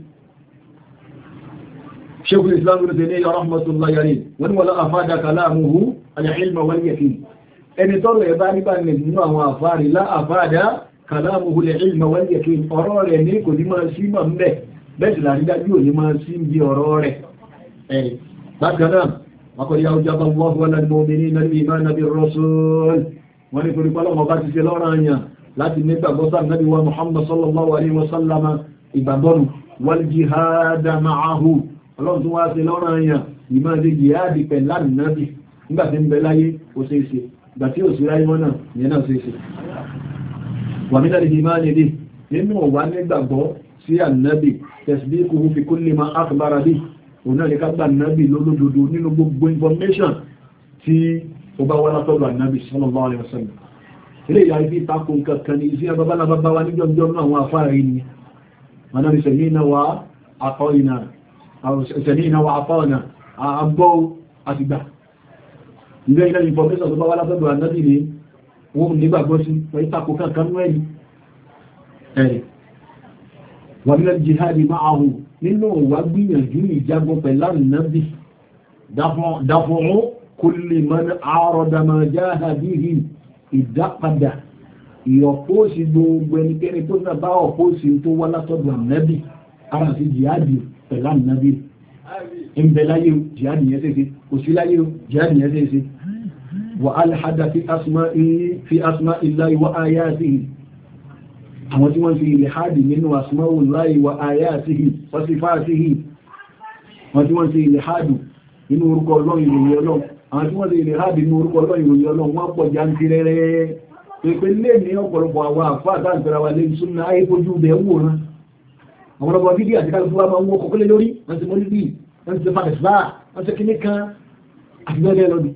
ṣékùn islam ní ní rahmatullahi alayhi wọ́n wọ́n láàfáàdà kalamuhu al-ilma wal-yaqin ẹni tọ́rọ ẹ̀ bá nígbà nínú àwọn àfáàrí láàfáàdà kalamuhu al-ilma wal-yaqin ọ̀rọ̀ rẹ̀ ní kò ní máa sí mọ̀ mẹ́ bẹ́ẹ̀ sì láàrídájú ò ní máa sí bí ọ̀rọ̀ rẹ̀ bákan náà وقد أوجب الله على المؤمنين الإيمان بالرسول ونقول قال ما بات في لورانيا لكن نبقى بصر النبي ومحمد صلى الله عليه وسلم إبادون والجهاد معه الله سبحانه لورانيا إيمان الجهاد فلان النبي nígbà tí ń bẹ láyé ó ṣe é ṣe ìgbà tí ó sì ráyé wọ́n náà yẹn náà ṣe é ṣe wà mí láti ìmá nílé nínú wà nígbàgbọ́ sí ànábì tasdiquhu fi kulli ma akhbara bihi òun náà lè ká gbà náàbì lólódodo nínú gbogbo information tí ó bá wá látọ̀dọ̀ ànábì sallallahu alaihi wasallam ilé ìyá ibi ìtakò kankan ní iṣẹ́ babalábábá wa níjọ́jọ́ náà àwọn afáàrí ni anábi sẹ̀mínà wa àtọ́ọ̀nà àgbọ́ àtìgbà ilé ilẹ̀ information tó bá wá látọ̀dọ̀ ànábì ni wọ́n nígbàgbọ́ sí wọ́n ìtakò kankan wẹ́yìn wà nílẹ̀ jihadi ma'ahu nínú wà gbìyànjú ìjagun pẹ̀lá nàbí dáfọ́rún kulli man àrọ̀dà máa jáhà bihi ìdápadà ìọ̀pọ̀sí gbogbo ẹnikẹ́ni tó náà bá ọ̀pọ̀sí tó wá látọ̀dọ̀ nàbí ara sí jihadi pẹ̀lá nàbí ìbẹ̀láyé jihadi yẹn tẹ́sí òsíláyé jihadi yẹn tẹ́sí wa alhada fi asma'illahi wa ayatihi àwọn tí wọ́n fi ìlèhádì nínú asma'ullahi wa ayatihi wa sifatihi wọ́n tí wọ́n fi ìlèhádì nínú orúkọ Ọlọ́run ìròyìn Ọlọ́run àwọn tí wọ́n fi ìlèhádì nínú orúkọ Ọlọ́run ìròyìn Ọlọ́run wọ́n pọ̀ jantirẹrẹ pẹ̀pẹ̀ lè ní ọ̀pọ̀lọpọ̀ àwọn àfáà dáǹtara wa lè súnmọ́ ayé fojú bẹ̀ wòrán àwọn ọlọ́pọ̀ fídí àti kálùkù wa máa ń wọ́n kọ́kọ́lé lórí wọ́n ti mọ́lídì wọ́n ti fàdẹ̀síbá wọ́n ti kíní kan àti bẹ́ẹ̀ lọ́dún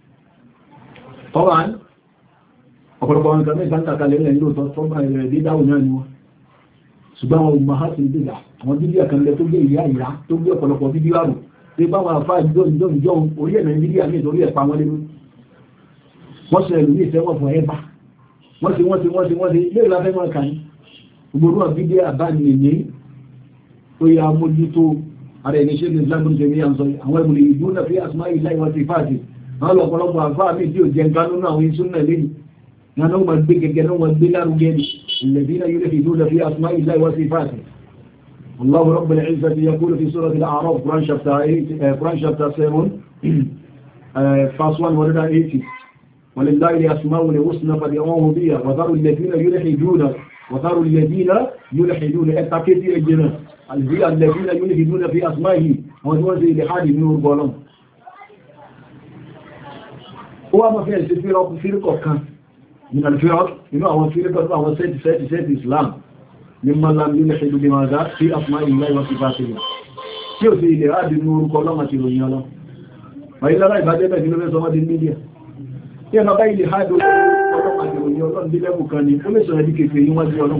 ọ̀pọ̀lọpọ̀ àwọn ìkàmẹ́ ìsáǹkàkalẹ̀ ilẹ̀ ìlú ọ̀tọ́gbà ìrẹ̀ dídáwò náà ni wọ́n ṣùgbọ́n àwọn mahasi ìdíjà àwọn bíbí àkànlẹ̀ tó gbé ìyá ìyá tó gbé ọ̀pọ̀lọpọ̀ bíbí àrùn tí bá wọn àfáà ìjọ orí ẹ̀nà bíbí àmì ìtorí ẹ̀pá wọn lérú wọ́n ṣe ẹ̀lú ní ìfẹ́wọ̀n fún ẹ̀bà wọ́n ti lé ìlàfẹ́ wọn kàn gbogbo náà bíbí àbánìyàn tó yà mójútó ara ẹni ṣe ní islamun jẹ́mi àǹsọ àwọn ẹ̀mùlì ìlú náà fi asmá ìlà ìwọ̀n ti fàájì àwọn ọ̀pọ̀lọpọ̀ àfáà mi tí ò jẹ́ nǹkan nínú àwọn ìsúnnà lẹ́yìn نحن بلا رجال الذين يلحدون في أسماء الله وصفاته الله رب العزة يقول في سورة الأعراف Quran chapter 7 verse 1 ورد 80 ولله الأسماء الحسنى فادعوه بها وذروا الذين يلحدون التكتي الجنة الذين يلحدون في أسمائه وذوان زي لحاد نور قولهم هو ما فيه الفرق كان من الفرق إنه هو فرق هو سيد إسلام مما لم يلحد بماذا في أسماء الله وصفاته كيف في إلهاد النور كلما تلوني الله وإلا لا يبادئ بأسنا من سماد الميديا كيف بأي إلهاد كلما تلوني الله بلا مكاني ومن سنة كيف يوم الله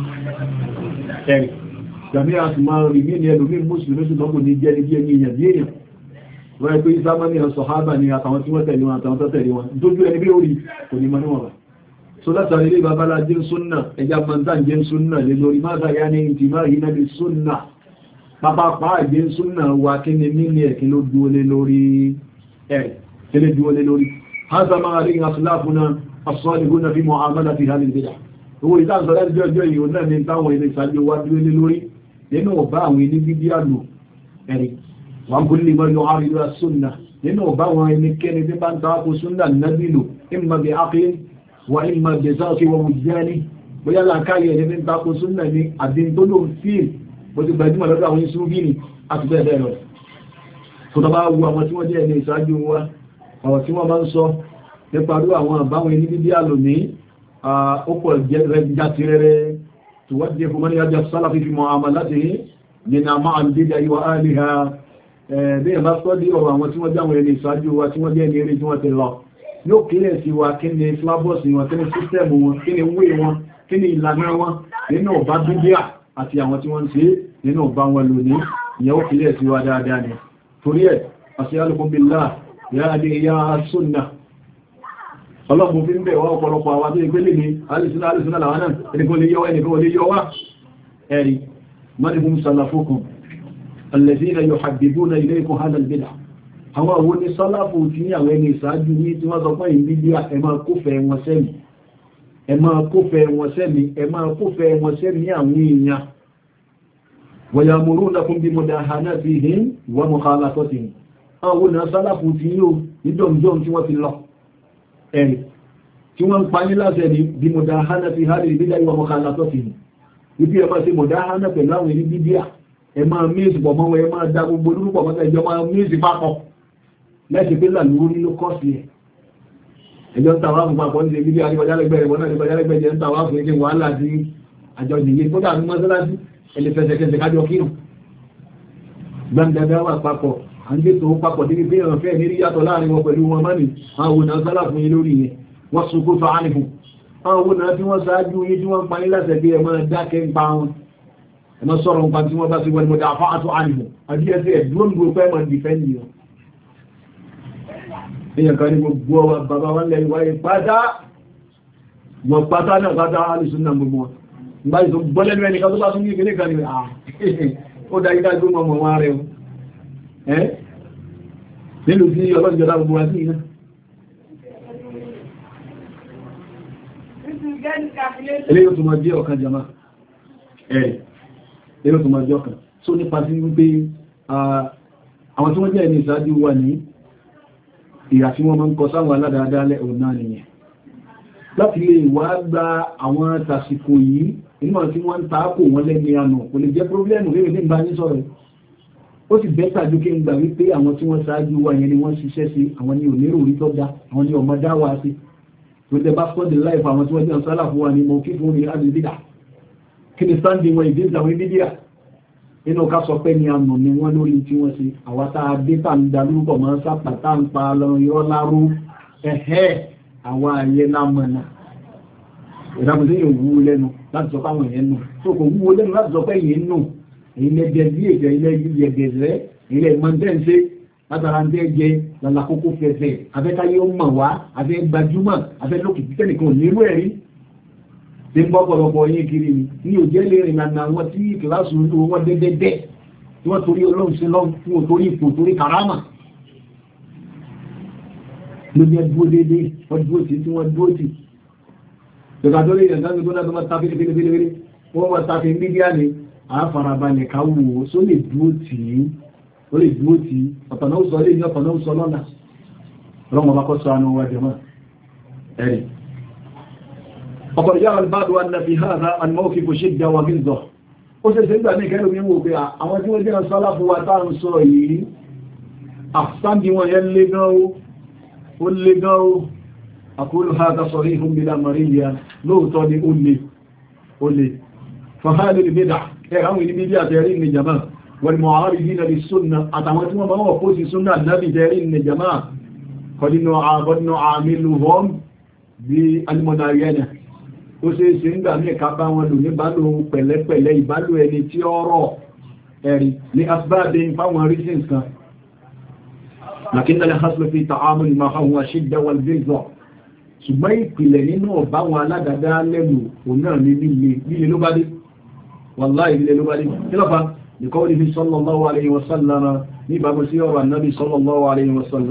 جميع أسماء رمين يلومين مسلمين سنقول نجاني بياني wọ́n ẹgbẹ́ ìsámá ní ọ̀sọ̀hábà ní àtàwọn tí wọ́n tẹ̀lé wọn àtàwọn tó tẹ̀lé wọn tó jú ẹni bí orí kò ní mọ́ níwọ̀n bá so látàrí ilé babalá jẹ́ súnnà ẹja manzan jẹ́ súnnà lè lórí máta ya ní ìtìmá ìhìnà bí súnnà pápápá jẹ́ súnnà wà kí ni mílì ẹ̀kí ló dúó lé lórí ẹ̀ tẹ́lẹ̀ bí wọlé lórí هذا ما عليه أخلاقنا الصالحون في معاملة هذه البدع owó ìdáǹsọ̀ láti jẹ́ ọjọ́ ìhò náà ní táwọn ilé ìsájú wá dúró lé lórí nínú ọba àwọn ilé bíbí àlò ẹ̀rì wọ́n kò lè mọ́ yọ àríwá súnnà nínú ọba àwọn ẹnikẹ́ni tí bá ń tàwákò súnnà nábìlò ìmọ̀ bí ápín wà ìmọ̀ bí sáàkì wọ́n mú jẹ́ ní bóyá láàkáyẹ̀ ẹni tí ń tàwákò súnnà ní àdíntólò fíìl bó ti gbajúmọ̀ lọ́dọ̀ àwọn ìṣúbìnì àti bẹ́ẹ̀ bẹ́ẹ̀ lọ tó tọ́ bá wu àwọn tí wọ́n jẹ́ ẹni ìsájú wa ọ̀rọ̀ tí wọ́n bá ń sọ nípa rú àwọn àbáwọn ilé bíbí àlò ní ọ̀pọ̀ játirẹrẹ توجه من يجب السلف في معاملته من مع البدع وآلها bí ẹ̀bá sọ́dí ọ̀rọ̀ àwọn tí wọ́n jáwọn ẹni ìsájú wa tí wọ́n jẹ́ ní eré tí wọ́n ti lọ yóò kílẹ̀ sí wa kí ni flábọ́sì wọn kí ni sísẹ́mù wọn kí ni wé wọn kí ni ìlànà wọn nínú ọba bíbíà àti àwọn tí wọ́n ń ṣe nínú ọba wọn lónìí ìyẹn ó kílẹ̀ sí wa dáadáa ni torí ẹ̀ as'alukum billah ya adé ya sunna ọlọ́pùn fi ń bẹ̀ wọ́n ọ̀pọ̀lọpọ̀ àwọn tó ìgbélé ní alìsúnà làwọn náà ẹnìkan lè yọwọ́ ẹnìkan lè yọwọ́ ẹ̀rí mọ́dìbùn sàlàfókùn alladhina yuhabbibuna ilaykum hadha al-bid'ah àwọn àwọn ní sálàfù tí ní àwọn ẹni ìsáájú ní tí wọ́n sọ pé ìbídí ẹ máa kófẹ́ wọn sẹ́mi ẹ máa kófẹ́ wọn sẹ́mi ẹ máa kófẹ́ wọn sẹ́mi àwọn èèyàn wa yamurunakum bi mudahanatihim wa mukhalafatihim àwọn náà sálàfù tí yóò nídọ̀mjọ́m tí wọ́n ti lọ ẹ̀rì tí wọ́n ń pa ní láti ẹ̀rí bí mọ̀dáhánà fi hálì ìbídá ìwà mọ̀kànlá tó fi ibi ẹ̀má sí mọ̀dáhánà pẹ̀lú àwọn ìrí bídíà ẹ máa mẹ́sì pọ̀ mọ́wọ́ ẹ máa dá gbogbo lórúkọ̀ mọ́ta ìjọ máa mẹ́sì pápọ̀ lẹ́sì pé làlúrí ló kọ́ sí ẹ̀ ẹjọ́ ń tàwá fún papọ̀ ní bídíà ní bàjálẹ́gbẹ̀rẹ̀ wọ́n náà ní bàjálẹ́gbẹ̀rẹ̀ ń tàwá fún ẹgbẹ̀ wàhálà sí àjọ ìdíyẹ tó dà ní mọ́sálásí ẹlẹ́fẹsẹ̀kẹsẹ̀ kájọ kírun gbàǹdàdà wà papọ̀ à ń gbé tó papọ̀ débi pé ẹ̀rọ fẹ́ ní rí yàtọ̀ láàrin wọn pẹ̀lú wọn mọ́ni àwọn òun náà sálà fún yín lórí yẹn wọ́n sunkó tó ánìfù àwọn òun náà tí wọ́n sáájú yín tí wọ́n pa ní láti ẹgbẹ́ ẹmọ dákẹ́ ń pa wọn ẹmọ sọ̀rọ̀ ń pa tí wọ́n bá sí wọlé mọ́dá àfáà tó ánìfù àbí ẹsẹ̀ ẹ̀dúró ń gbó pẹ́ mọ́ dìfẹ́ndì wọn. èèyàn kan ní gbogbo ọwọ́ bàbá wọn lẹ́yìn wáyé pátá wọn pátá náà pátá alìsùn náà gbogbo wọn nígbà tó gbọ́lẹ́nu ẹnìkan tó bá tún ní ìpínlẹ̀ kan ní ó dá yíká gbó mọ́ wọn rẹ̀ nínú tí ọlọ́jọ́dá gbogbo wa sí iná ilé yóò tó máa jẹ́ ọ̀kan jama ilé yóò tó máa jẹ́ ọ̀kan so nípa sí wípé àwọn tí wọ́n jẹ́ ẹni ìsáájú wà ní ìyà tí wọ́n máa ń kọ sáwọn aládàádálẹ̀ ọ̀nà nìyẹn láti lè wá gba àwọn tàsìkò yìí inú tí wọ́n ń taákò wọn lẹ́ni àná kò lè jẹ́ pọ́blẹ́mù lè ní ìbá ní sọ̀rọ̀ ó sì bẹ́tà jù kí n gbà wípé àwọn tí wọ́n ṣáájú wa yẹn ni wọ́n ṣiṣẹ́ sí àwọn ní onírò orí tọ́já àwọn ní ọmọ dáwà sí tó tẹ bá fọ́dì láìfà àwọn tí wọ́n jẹ́ ọ̀sálà fún wa ní mọ̀ kí fún ní àdìbídà kí ni sáńdì wọn ìdí ìjàwọn ìbídíà inú ká sọ pé ní àmà ni wọ́n lórí tí wọ́n sí àwátá dẹ́ta ń da lórúkọ mọ́ sápàtà ń pa lọ irọ́ láró ẹ̀hẹ́ àwọn ayé lámọ̀nà ìdámọ̀sí yóò wúwo lẹ́nu láti sọ fáwọn èèyàn nù tó kò wúwo lẹ́nu láti sọ pé èèyàn nù ilẹ̀ jẹ̀bí èjẹ̀ ilẹ̀ yẹ̀gẹ̀rẹ̀ ilẹ̀ mọ̀ndẹ́ǹsẹ́ látara ń tẹ́jẹ lọ́làkókò fẹ́fẹ́ afẹ́káyé ó mọ̀ wá afẹ́ gbajúmọ̀ afẹ́ lókìtì tẹ́nìkan nírú ẹ̀rí tí ń bọ́pọ̀lọpọ̀ yín kiri ní òjẹ́ lè rìn àná àwọn tí kìláàsù wọn dẹ́dẹ́dẹ́ tí wọ́n torí ọlọ́run sí lọ́n fún òtórí ipò torí karama ló jẹ́ dúó dédé wọ́n dúó tí wọ́n dúó tì ìgbàdórí ìrìnàjò tó náà tó máa ta fílẹ̀fílẹ̀fílẹ̀ wọ́n máa ta fi mídíà ni àáfarabalẹ̀ káwò só lè dúó tì í ó lè dúó tì í ọ̀tọ̀ náà sọ lé ní ọ̀tọ̀ náà sọ lọ́nà ọlọ́run ọba kọ́ sọ àánú wa jẹ́mọ́ ẹ̀rì ọkọ̀ ìyá albáàdù anna fi hádá anmọ́kí kò ṣe dáwà gíńzọ̀ ó ṣe ṣe ń gbà ní ìkẹ́lù mi wò pé àwọn tí wọ́n jẹ́ sọ́lá fún wa táà ń sọ yìí àfáàndì wọn yẹn lé gan ó lé gan ó àkúrò hádá sọ̀rí ìhun bí lámaríyà lóòótọ́ ni ó lè fàhálì ìbídà ẹ̀rọ àwọn ìbídí àtẹ̀rí ní jama wal mu'aridina lis sunna àtàwọn tí wọ́n bá wọ́n kó sí súnnà nábì tẹ̀rí ní jama kọdínú àmìlùhọ́m bí alìmọ̀nàyẹ́nà ó ṣe é ṣe ń gbà ní ẹ̀ka bá wọn lò ní bálò pẹ̀lẹ́pẹ̀lẹ́ ìbálò ẹni tí ó rọ̀ ẹ̀rí ní asbáàdé fáwọn reasons kan lakinnal haslu fi ta'amul ma huwa shidda wal ghilza ṣùgbọ́n ìpìlẹ̀ nínú ọ̀bá wọn aládàdá lẹ́nu òun náà ní líle ló bá dé wallahi líle ló bá dé kí lọ́fà ní qawlihi sallallahu alayhi wa sallam ní ìbámu sí ọ̀rọ̀ annabi sallallahu alayhi wa sallam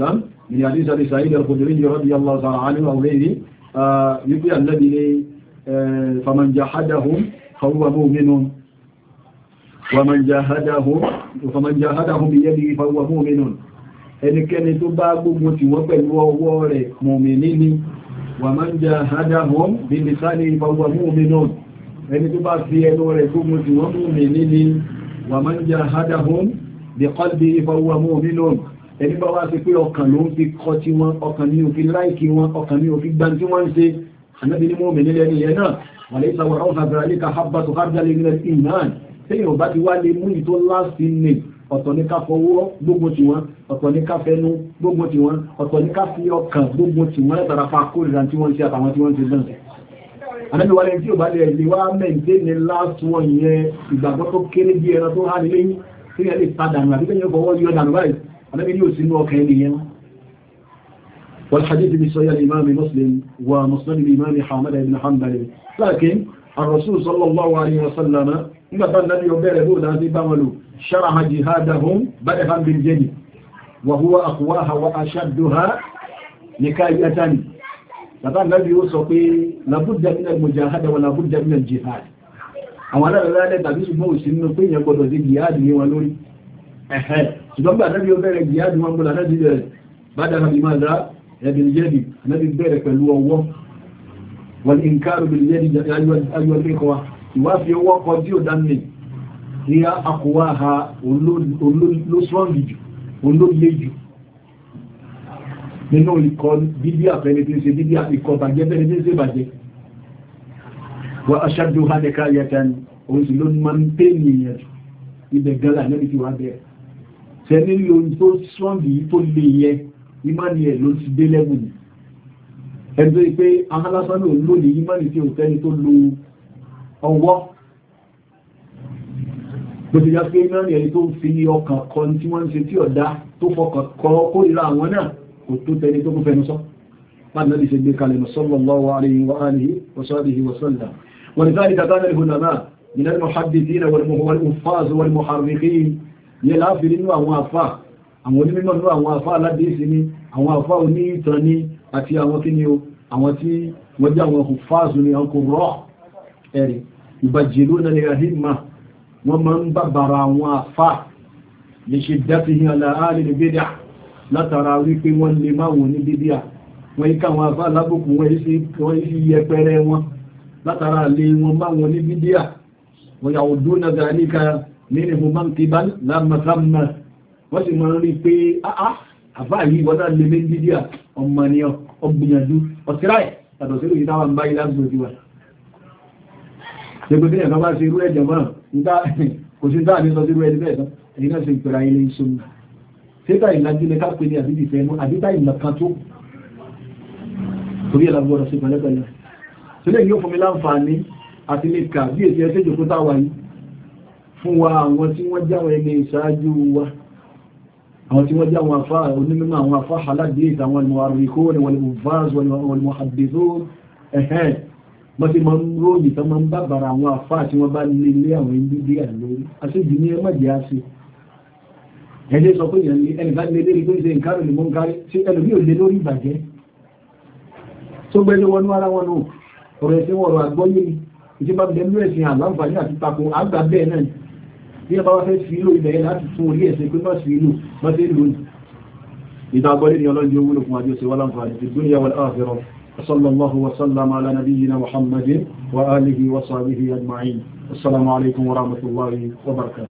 من حديث أبي سعيد الخدري رضي الله تعالى عنه أو غيره يقول الذي فمن جاهدهم فهو مؤمن ومن جاهدهم بيده فهو مؤمن ẹnikẹ́ni tó bá gbógun ti wọ́n pẹ̀lú ọwọ́ rẹ̀ mùmínì ni ومن جاهدهم بلسانه فهو مؤمن ẹni tó bá fi ẹnu rẹ̀ gbógun ti wọ́n mùmínì ni ومن جاهدهم بقلبه فهو مؤمن ẹni bá wá sí pé ọkàn ló ń fi kọ́ tí wọ́n ọkàn ní òfin láìkí wọn ọkàn ní òfin gbá tí wọ́n ń ṣe anábi ní mọ́mìnì lẹ́ni yẹn náà wà lè sáwọ̀ ọ́nà àbẹ̀rẹ̀ ká hábà tó hábà lè nílẹ̀ ìmáàn tẹ́yìn ọba ti wá lè mú ìtó láti ní ọ̀tọ̀ ní ká fọwọ́ gbógun ti wọn ọ̀tọ̀ ní ká fẹnu gbógun ti wọn ọ̀tọ̀ ní ká fi ọkàn gbógun ti wọn látara fa kórìíra tí wọ́n ṣe àtàwọn tí wọ́n ṣe náà anábi wà lẹ́yìn tí ò bá lè lè wá mẹ́ǹtẹ́ ní láti wọn yẹn ìgbàgbọ́ tó kéré bí ẹran tó há nílé yìí tí yẹn lè padà nù àbí kẹ́yìn fọwọ́ yọ dànù báyìí النبي يوسف وكيليا والحديث بصحيح الإمام مسلم ومسند الإمام حامد بن حنبل لكن الرسول صلى الله عليه وسلم مثلا النبي يبيره هذه بملو شرح جهادهم بدءا بالجن وهو أقواها وأشدها نكاية مثلا النبي يوسف لابد من المجاهدة ولا بد من الجهاد أولا لا تبيس موسم نقين يقول ذي جهاد ولوري ṣùgbọ́n bá nábi ó bẹ̀rẹ̀ jihadi wọn bọ́lá náà bẹ̀rẹ̀ bá dára bí máa dá ẹbìn jẹ́dì nábi bẹ̀rẹ̀ pẹ̀lú ọwọ́ wọ́n in káàrù bí jẹ́dì ayọ́lẹ́kọwa ìwá fi ọwọ́ kọ tí ó dánlẹ̀ ní àkọwà ha olóṣọ́nì jù olóòlé jù nínú ikọ̀ bíbí àfẹ́ni tí ń ṣe bíbí ikọ̀ bàjẹ́ bẹ́ni tí ń ṣe bàjẹ́ wọ́n aṣáájú ha ní káyẹta ni òun sì ló máa ń pè ní ìyẹn ibẹ̀ gẹ́lá nábi ti wá bẹ̀rẹ̀ tẹ́lẹ̀ lórí tó strọ́ngì tó lè yẹ ìmáni ẹ̀ ló ti dé lẹ́gùn ẹgbẹ́ pé ahálásán ló lónìí ìmáni tí ó tẹ́ni tó lo ọwọ́ bó ti já pé ìmáni ẹni tó fi ọkàn kọ tí wọ́n ń ṣe tí ọ̀dá tó fọkàn kọ kórìíra àwọn náà kò tó tẹ́ni tó kún fẹnu sọ láti ṣe gbé kalẹ̀ sallallahu alaihi wa alihi wa sahbihi wa sallam ولذلك كان العلماء من المحدثين والحفاظ والمحرخين yẹ láàfin nínú àwọn àfá àwọn onímọ̀ nínú àwọn àfá aládéèsí ní àwọn àfá oní ìtàn ní àti àwọn kí ni o àwọn tí wọ́n jẹ́ àwọn hùfáàzù ní ọkọ̀ rọ̀ ẹ̀rì ìbàjìlú na lè rahimma wọ́n máa ń bàbàrà àwọn àfá lè ṣe dáfihìn aláàrí ní bídíà látara wípé wọ́n lè máa wọ́n ní bídíà wọ́n yíká àwọn àfá alábùkù wọ́n yí yẹpẹrẹ wọn látara lè wọ́n máa wọ́n ní bídíà wọ́n yàwó dúnà dàníkà nínú mọ́ntíbá lámàtàmà wọ́n sì máa ń rí pé àfáà yìí wọ́n náà lè mé dídíà ọmọ ni ọgbìyànjú ọ̀tíráì tàbí sí ìdáwà ń bá ilá gbòjú wa ṣegbé tí ẹ̀kan bá ṣe irú ẹ̀jẹ̀ mọ́ kò sí dáa ní sọ sí irú ẹni bẹ́ẹ̀ tán èyí náà ṣe ìpẹ̀rẹ̀ ilé ìṣòmù ṣéta ìlàjú lẹ ká pè ní àbíbì fẹ́ mú àbíta ìlàkan tó torí ẹ̀làgbọ́dọ̀ sí pẹ̀lẹ́pẹ̀lẹ́ sílẹ̀ yóò fún mi láǹfààní àti lè kà bí èsì ẹsẹ́ jòkó táwà yìí fún wa àwọn tí wọ́n jáwọn ẹni ìṣáájú wa àwọn tí wọ́n jáwọn afá onímọ̀ àwọn afá aládìí àwọn al-mu'arrikhun wal-mufass wal-muhaddithun ẹ̀hẹ́n bọ́ sí máa ń ròyìn tó máa ń bàbàrà àwọn afá tí wọ́n bá lè lé àwọn ìbíbí àlórí aṣèjì ní ẹmọ́jẹ́ àṣẹ ẹ̀lẹ́ sọ pé ẹnìbá lè lérí pé ṣe nǹkan rẹ̀ mọ́ ń kárí tí ẹlòmí ò lè lórí ìbàjẹ́ tó gbẹ́lẹ́ wọnú ara wọn náà ọ̀rọ̀ ẹ̀sìn wọ̀rọ̀ àgbọ́yé ìjọba bẹ̀rẹ̀ ẹ̀sìn àlàǹfààní àti tako àgbà bẹ́ẹ̀ náà bí ẹ bá wá fẹ́ sí ìlú ìbẹ̀yẹ láti tún orí ẹ̀sìn pé má sí ìlú má sí ìlú ìdágbọ́lé ni ọlọ́jọ́ owó lókun àjọsí wà láǹfààní fi dunya wal akhirah sallallahu wa sallam ala nabiyyina muhammadin wa alihi wa sahbihi ajma'in assalamu alaikum wa rahmatullahi wa barakatuh